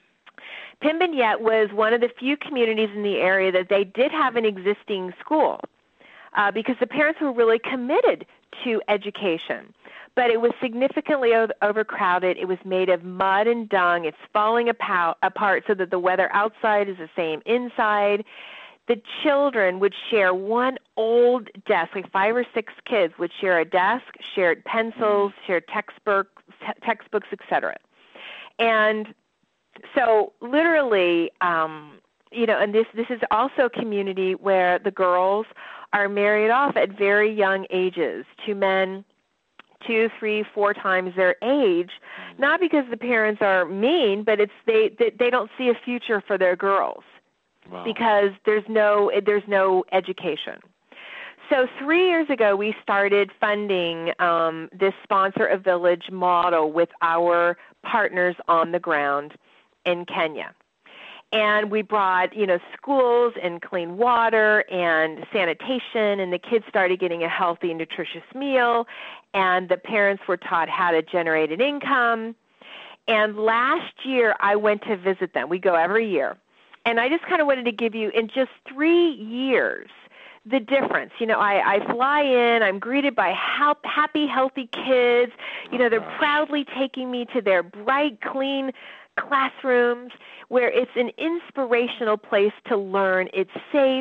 Pimbinyet was one of the few communities in the area that they did have an existing school because the parents were really committed to education. But it was significantly overcrowded. It was made of mud and dung. It's falling apart so that the weather outside is the same inside. The children would share one old desk, like 5 or 6 kids would share a desk, shared pencils, shared textbooks, textbooks, etc. And so literally, and this is also a community where the girls are married off at very young ages to men 2, 3, 4 times their age, not because the parents are mean, but it's they don't see a future for their girls. Wow. Because there's no education. So 3 years ago, we started funding this Sponsor a Village model with our partners on the ground in Kenya. And we brought, schools and clean water and sanitation, and the kids started getting a healthy, nutritious meal, and the parents were taught how to generate an income. And last year, I went to visit them. We go every year. And I just kind of wanted to give you, in just 3 years, the difference. I fly in, I'm greeted by happy, healthy kids. They're proudly taking me to their bright, clean classrooms where it's an inspirational place to learn. It's safe.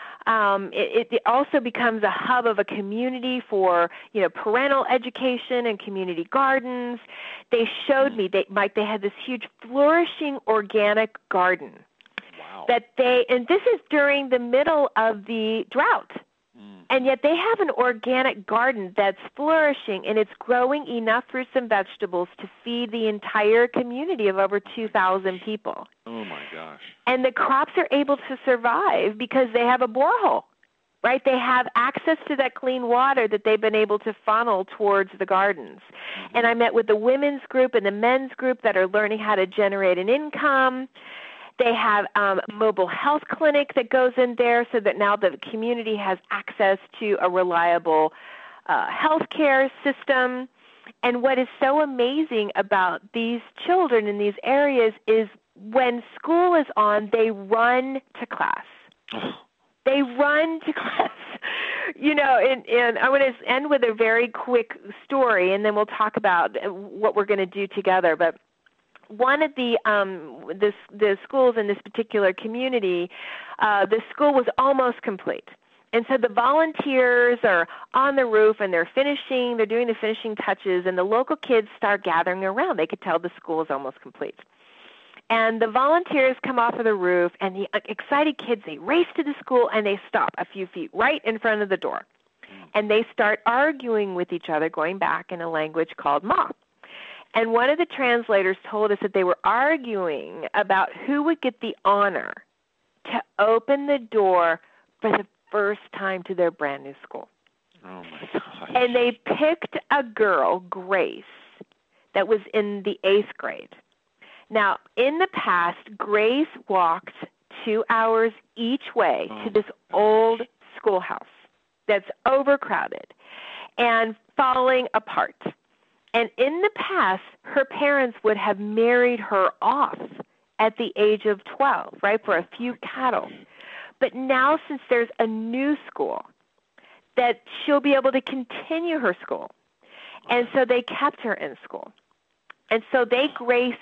It also becomes a hub of a community for, parental education and community gardens. They showed me, Mike, they had this huge flourishing organic garden. Wow. And this is during the middle of the drought. And yet they have an organic garden that's flourishing, and it's growing enough fruits and vegetables to feed the entire community of over 2,000 people. Oh, my gosh. And the crops are able to survive because they have a borehole, right? They have access to that clean water that they've been able to funnel towards the gardens. Mm-hmm. And I met with the women's group and the men's group that are learning how to generate an income. They have a mobile health clinic that goes in there so that now the community has access to a reliable health care system. And what is so amazing about these children in these areas is when school is on, they run to class. They run to class. And I want to end with a very quick story, and then we'll talk about what we're going to do together. But one of the schools in this particular community, the school was almost complete. And so the volunteers are on the roof, and they're doing the finishing touches, and the local kids start gathering around. They could tell the school is almost complete. And the volunteers come off of the roof, and the excited kids, they race to the school, and they stop a few feet right in front of the door. And they start arguing with each other, going back in a language called Ma. And one of the translators told us that they were arguing about who would get the honor to open the door for the first time to their brand new school. Oh, my gosh. And they picked a girl, Grace, that was in the 8th grade. Now, in the past, Grace walked 2 hours each way to this old schoolhouse that's overcrowded and falling apart. And in the past, her parents would have married her off at the age of 12, right, for a few cattle. But now, since there's a new school, that she'll be able to continue her school. And so they kept her in school. And so they graced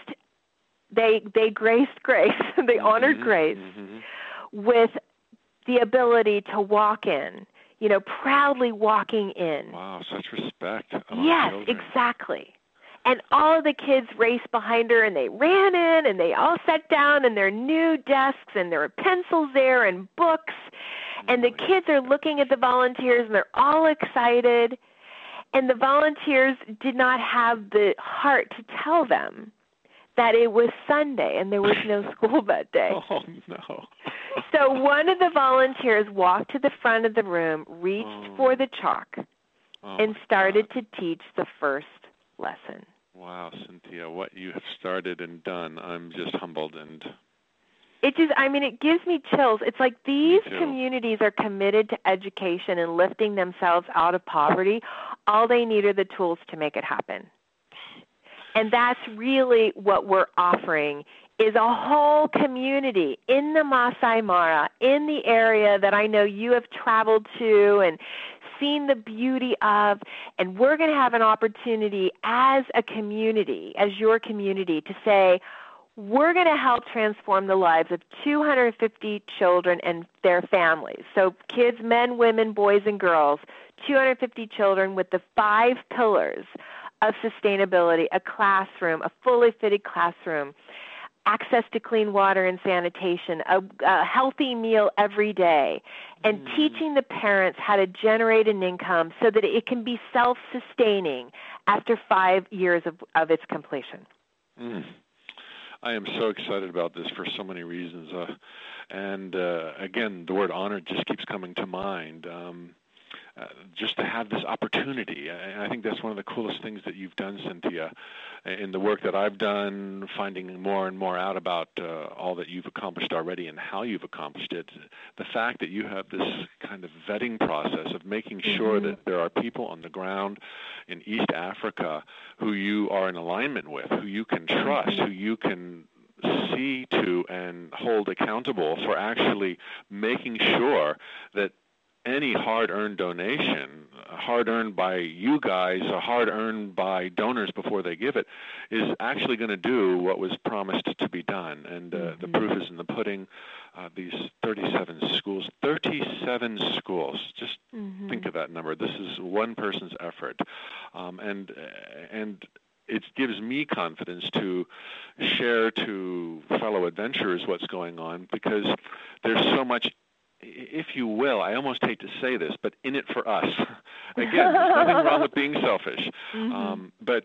Grace, they honored Grace with the ability to walk in, proudly walking in. Wow, such respect. Yes, children. Exactly. And all of the kids raced behind her, and they ran in, and they all sat down in their new desks, and there were pencils there and books. And the kids are looking at the volunteers, and they're all excited. And the volunteers did not have the heart to tell them that it was Sunday and there was no school that day. Oh, no. So one of the volunteers walked to the front of the room, reached for the chalk, and started to teach the first lesson. Wow, Cynthia, what you have started and done, I'm just humbled. And it gives me chills. It's like these communities are committed to education and lifting themselves out of poverty. All they need are the tools to make it happen. And that's really what we're offering, is a whole community in the Masai Mara, in the area that I know you have traveled to and seen the beauty of. And we're going to have an opportunity as a community, as your community, to say, we're going to help transform the lives of 250 children and their families. So kids, men, women, boys, and girls, 250 children with the 5 pillars of sustainability, a classroom, a fully fitted classroom, access to clean water and sanitation, a healthy meal every day, and teaching the parents how to generate an income so that it can be self-sustaining after 5 years of its completion. I am so excited about this for so many reasons. And again, the word honor just keeps coming to mind. Just to have this opportunity. I think that's one of the coolest things that you've done, Cynthia, in the work that I've done, finding more and more out about all that you've accomplished already and how you've accomplished it. The fact that you have this kind of vetting process of making sure that there are people on the ground in East Africa who you are in alignment with, who you can trust, who you can see to and hold accountable for actually making sure that any hard-earned donation, hard-earned by you guys, hard-earned by donors before they give it, is actually going to do what was promised to be done. And the proof is in the pudding. These 37 schools, just think of that number. This is one person's effort. And it gives me confidence to share to fellow adventurers what's going on, because there's so much, if you will, I almost hate to say this, but in it for us. Again, there's nothing wrong with being selfish. But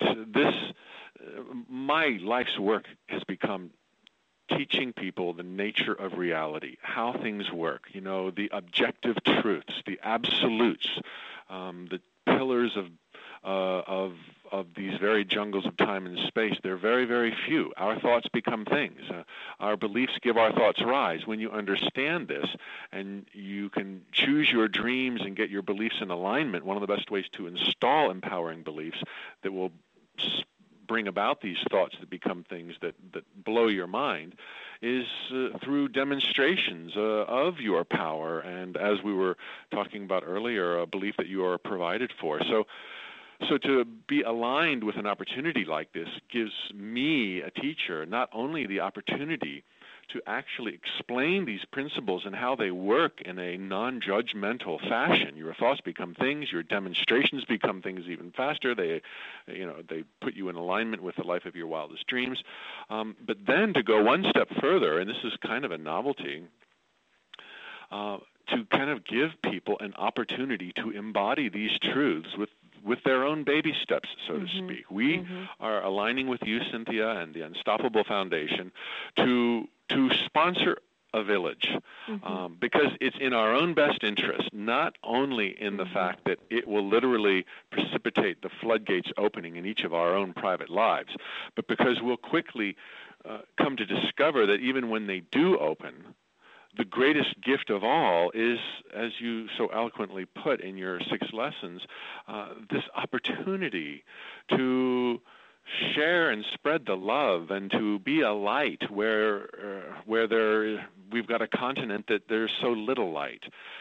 my life's work has become teaching people the nature of reality, how things work, the objective truths, the absolutes, the pillars of these very jungles of time and space. They're very, very few. Our thoughts become things. Our beliefs give our thoughts rise. When you understand this and you can choose your dreams and get your beliefs in alignment, one of the best ways to install empowering beliefs that will bring about these thoughts that become things that blow your mind is through demonstrations of your power. And as we were talking about earlier, a belief that you are provided for. So to be aligned with an opportunity like this gives me, a teacher, not only the opportunity to actually explain these principles and how they work in a non-judgmental fashion. Your thoughts become things, your demonstrations become things even faster. They put you in alignment with the life of your wildest dreams. But then to go one step further, and this is kind of a novelty, to kind of give people an opportunity to embody these truths with their own baby steps, so to speak. We are aligning with you, Cynthia, and the Unstoppable Foundation to sponsor a village because it's in our own best interest, not only in the fact that it will literally precipitate the floodgates opening in each of our own private lives, but because we'll quickly come to discover that even when they do open, the greatest gift of all is, as you so eloquently put in your 6 lessons, this opportunity to share and spread the love and to be a light where we've got a continent that there's so little light.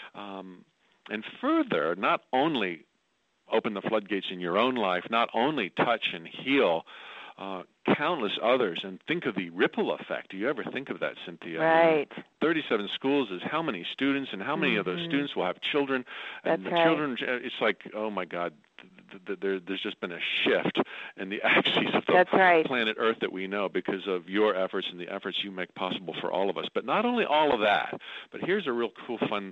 And further, not only open the floodgates in your own life, not only touch and heal countless others, and think of the ripple effect. Do you ever think of that, Cynthia? Right. 37 schools is how many students, and how many of those students will have children? And That's the children, it's like, oh my God, there's just been a shift in the axis of the planet Earth that we know because of your efforts and the efforts you make possible for all of us. But not only all of that, but here's a real cool, fun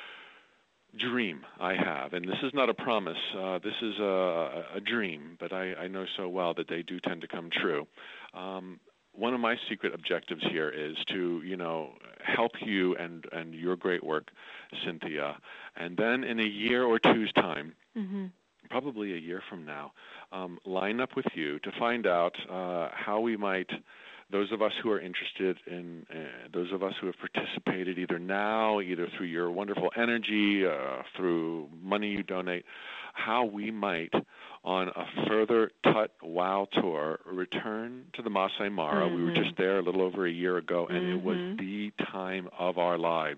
dream I have, and this is not a promise, this is a dream, but I know so well that they do tend to come true. One of my secret objectives here is to, help you and your great work, Cynthia, and then in a year or two's time, probably a year from now, line up with you to find out how we might, those of us who are interested in, those of us who have participated either now, either through your wonderful energy, through money you donate, how we might, on a further Tut Wow tour, return to the Masai Mara. We were just there a little over a year ago, and it was the time of our lives.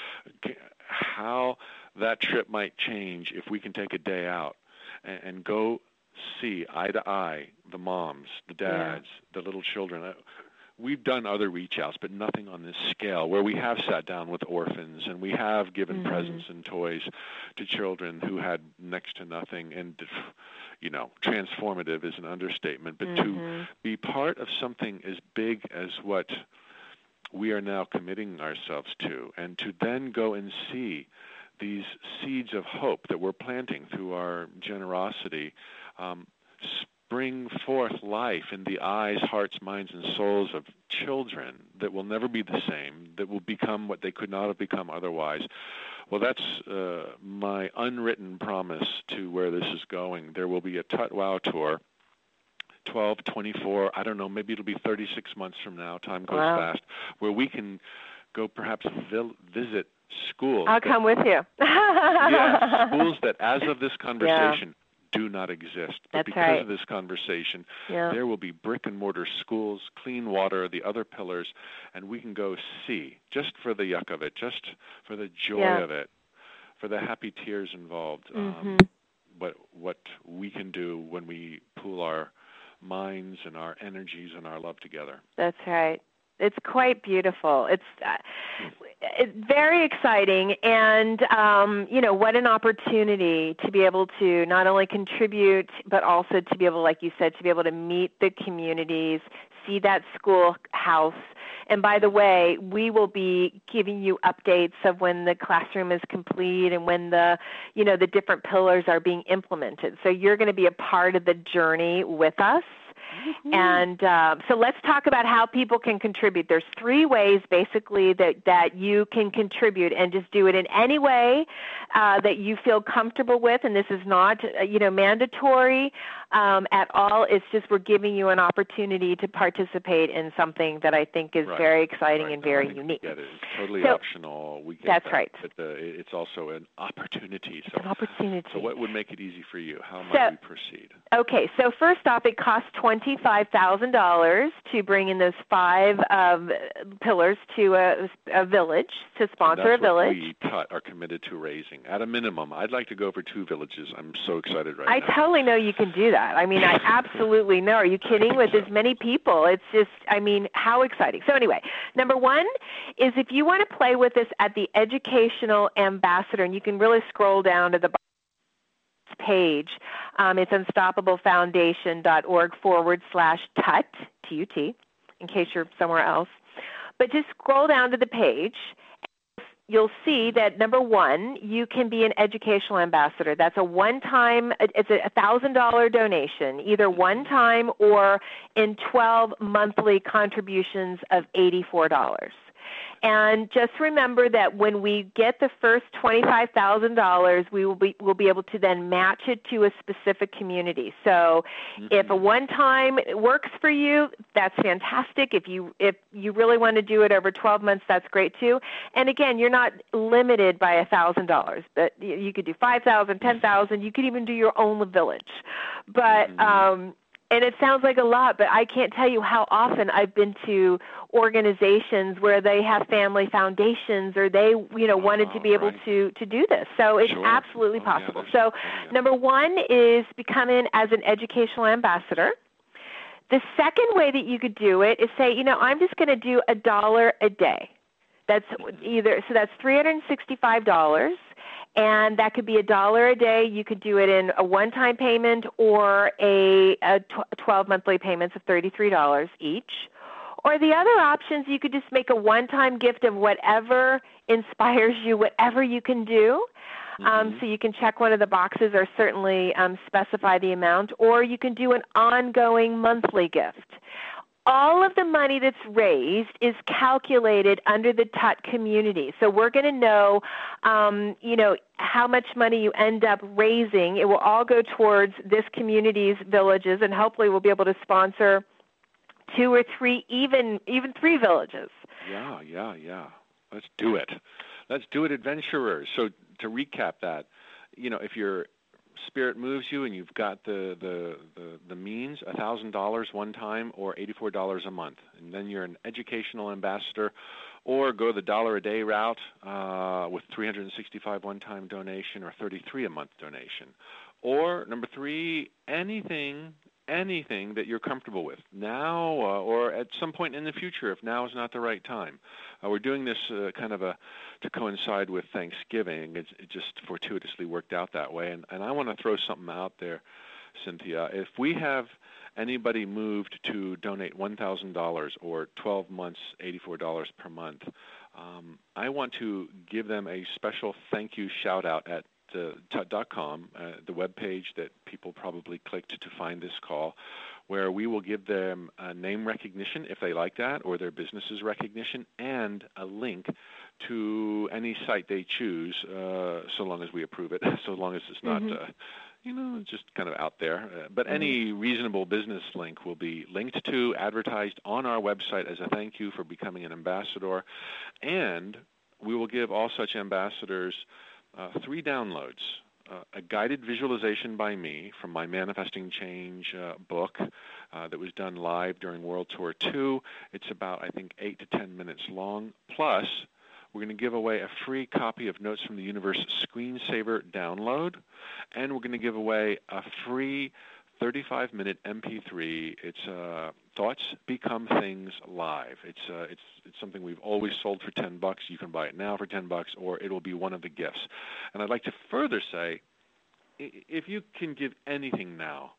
How that trip might change if we can take a day out and go see eye to eye the moms, the dads, the little children. we've done other reach outs, but nothing on this scale, where we have sat down with orphans and we have given presents and toys to children who had next to nothing. And, transformative is an understatement, but to be part of something as big as what we are now committing ourselves to, and to then go and see these seeds of hope that we're planting through our generosity bring forth life in the eyes, hearts, minds, and souls of children that will never be the same, that will become what they could not have become otherwise. Well, that's my unwritten promise to where this is going. There will be a Tut Wow tour, 12, 24, I don't know, maybe it'll be 36 months from now. Time goes fast, where we can go perhaps visit schools. I'll come with you. Schools that, as of this conversation, do not exist. But because of this conversation, there will be brick and mortar schools, clean water, the other pillars, and we can go see, just for the yuck of it, just for the joy of it, for the happy tears involved, what we can do when we pool our minds and our energies and our love together. That's right. It's quite beautiful. It's very exciting, and what an opportunity to be able to not only contribute, but also to be able, like you said, to be able to meet the communities, see that schoolhouse. And by the way, we will be giving you updates of when the classroom is complete and when the different pillars are being implemented. So you're going to be a part of the journey with us. And so let's talk about how people can contribute. There's 3 ways basically that you can contribute, and just do it in any way that you feel comfortable with. And this is not mandatory at all. It's just we're giving you an opportunity to participate in something that I think is very exciting and very unique. It's totally optional. We get that's that, right. But it's also an opportunity. It's an opportunity. So what would make it easy for you? How might we proceed? Okay, so first off, it costs $25,000 to bring in those 5 pillars to a village, to sponsor a village. That's what we Tut are committed to raising. At a minimum, I'd like to go for 2 villages. I'm so excited now. I totally know you can do that. I mean, I absolutely know. Are you kidding? With as many people, it's just, how exciting. So anyway, number 1 is if you want to play with this at the Educational Ambassador, and you can really scroll down to the page. It's unstoppablefoundation.org/TUT, T-U-T, in case you're somewhere else. But just scroll down to the page. You'll see that, number 1, you can be an educational ambassador. That's a one-time, it's a $1,000 donation, either one time or in 12 monthly contributions of $84. And just remember that when we get the first $25,000, we'll be able to then match it to a specific community. So if a one-time works for you, that's fantastic. If you really want to do it over 12 months, that's great too. And again, you're not limited by $1,000, but you could do $5,000, $10,000. You could even do your own village. But and it sounds like a lot, but I can't tell you how often I've been to organizations where they have family foundations, or they, wanted to be able to do this. So it's absolutely possible. So number 1 is becoming as an educational ambassador. The second way that you could do it is say, I'm just going to do $1 a day. That's that's $365. And that could be $1 a day. You could do it in a one-time payment or a 12 monthly payments of $33 each. Or the other options, you could just make a one-time gift of whatever inspires you, whatever you can do. So you can check one of the boxes or certainly specify the amount. Or you can do an ongoing monthly gift. All of the money that's raised is calculated under the Tut community. So we're going to know, how much money you end up raising. It will all go towards this community's villages, and hopefully we'll be able to sponsor 2 or 3, even 3 villages. Yeah. Let's do it. Let's do it, adventurers. So to recap that, if your spirit moves you and you've got the means, $1,000 one time or $84 a month, and then you're an educational ambassador, or go the $1 a day route with $365 one-time donation or $33 a month donation. Or number 3, anything anything that you're comfortable with now or at some point in the future if now is not the right time. We're doing this to coincide with Thanksgiving. It just fortuitously worked out that way. And I want to throw something out there, Cynthia. If we have anybody moved to donate $1,000 or 12 months, $84 per month, I want to give them a special thank you shout out at tut.com, the web page that people probably clicked to find this call, where we will give them a name recognition if they like that, or their business's recognition, and a link to any site they choose, so long as we approve it, so long as it's not just kind of out there. But any reasonable business link will be linked to, advertised on our website as a thank you for becoming an ambassador. And we will give all such ambassadors 3 downloads. A guided visualization by me from my Manifesting Change book that was done live during World Tour 2. It's about, I think, 8 to 10 minutes long. Plus, we're going to give away a free copy of Notes from the Universe Screensaver download, and we're going to give away a free 35-minute MP3. It's Thoughts Become Things Live. It's something we've always sold for $10. You can buy it now for $10, or it will be one of the gifts. And I'd like to further say, if you can give anything now,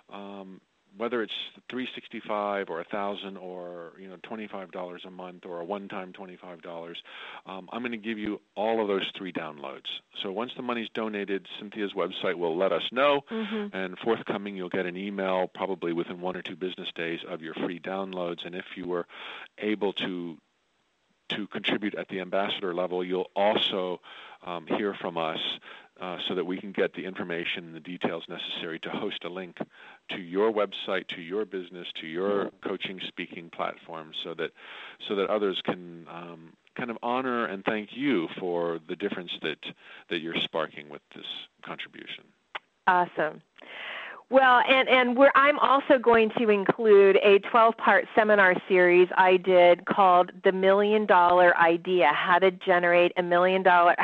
whether it's $365 or $1,000 or $25 a month or a one-time $25, I'm going to give you all of those 3 downloads. So once the money's donated, Cynthia's website will let us know, and forthcoming you'll get an email probably within 1 or 2 business days of your free downloads. And if you were able to contribute at the ambassador level, you'll also hear from us so that we can get the information and the details necessary to host a link to your website, to your business, to your coaching speaking platform, so that others can kind of honor and thank you for the difference that you're sparking with this contribution. Awesome. Well, I'm also going to include a 12-part seminar series I did called The $1 Million Idea: How to Create a $1 million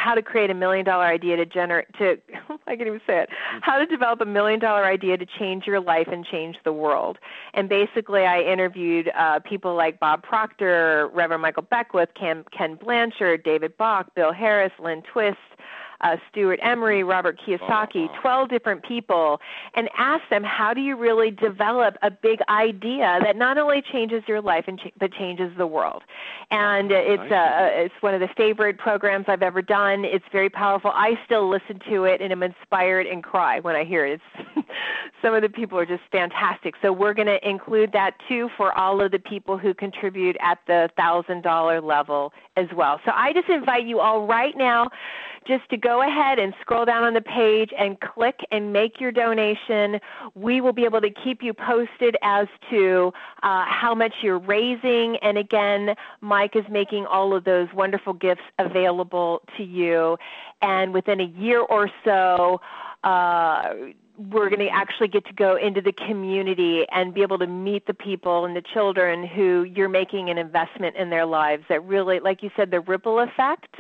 idea I can't even say it. How to develop a $1 million idea to change your life and change the world. And basically, I interviewed people like Bob Proctor, Reverend Michael Beckwith, Ken Blanchard, David Bach, Bill Harris, Lynn Twist, Stuart Emery, Robert Kiyosaki, 12 different people, and ask them, how do you really develop a big idea that not only changes your life but changes the world? And it's one of the favorite programs I've ever done. It's very powerful. I still listen to it and am inspired and cry when I hear it. Some of the people are just fantastic. So we're going to include that too for all of the people who contribute at the $1,000 level as well. So I just invite you all right now just to go ahead and scroll down on the page and click and make your donation. We will be able to keep you posted as to how much you're raising. And again, Mike is making all of those wonderful gifts available to you. And within a year or so, we're going to actually get to go into the community and be able to meet the people and the children who you're making an investment in their lives that really, like you said, the ripple effect.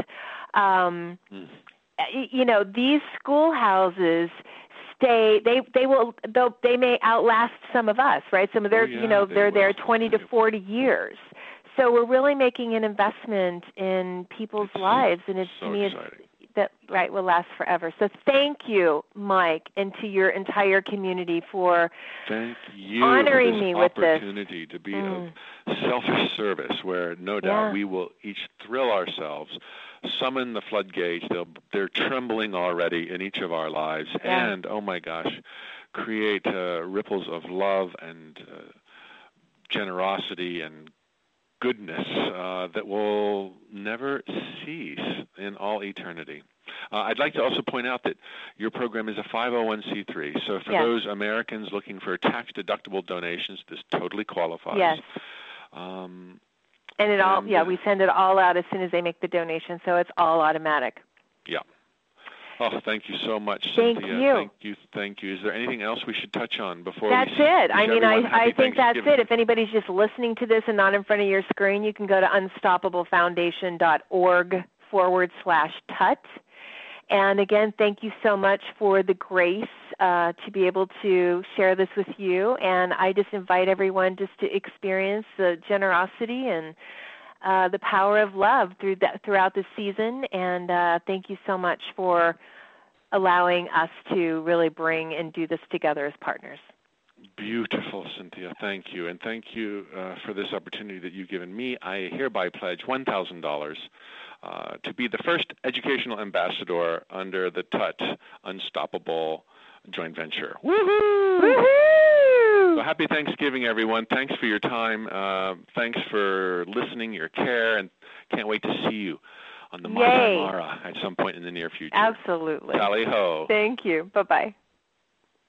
These schoolhouses stay. They may outlast some of us, right? Some of their, they're there 20 to 40 years. So we're really making an investment in people's lives, and it's so to me, exciting. That will last forever. So thank you, Mike, and to your entire community for honoring me with this opportunity to be of selfish service, where no doubt we will each thrill ourselves, summon the floodgates. They're trembling already in each of our lives, and oh my gosh, create ripples of love and generosity and goodness that will never cease in all eternity. I'd like to also point out that your program is a 501c3, so for those Americans looking for tax-deductible donations, this totally qualifies. Yes. And we send it all out as soon as they make the donation, so it's all automatic. Yeah. Oh, thank you so much, Thank Cynthia. you. Thank you. Is there anything else we should touch on before That's we it. I mean, I think that's it. If anybody's just listening to this and not in front of your screen, you can go to unstoppablefoundation.org/tut. And again, thank you so much for the grace to be able to share this with you. And I just invite everyone just to experience the generosity and the power of love throughout this season. And thank you so much for allowing us to really bring and do this together as partners. Beautiful, Cynthia. Thank you. And thank you for this opportunity that you've given me. I hereby pledge $1,000 to be the first educational ambassador under the TUT Unstoppable joint venture. Woohoo! Woohoo! So happy Thanksgiving, everyone. Thanks for your time. Thanks for listening, your care, and can't wait to see you on the Mara at some point in the near future. Absolutely. Tally ho. Thank you. Bye-bye.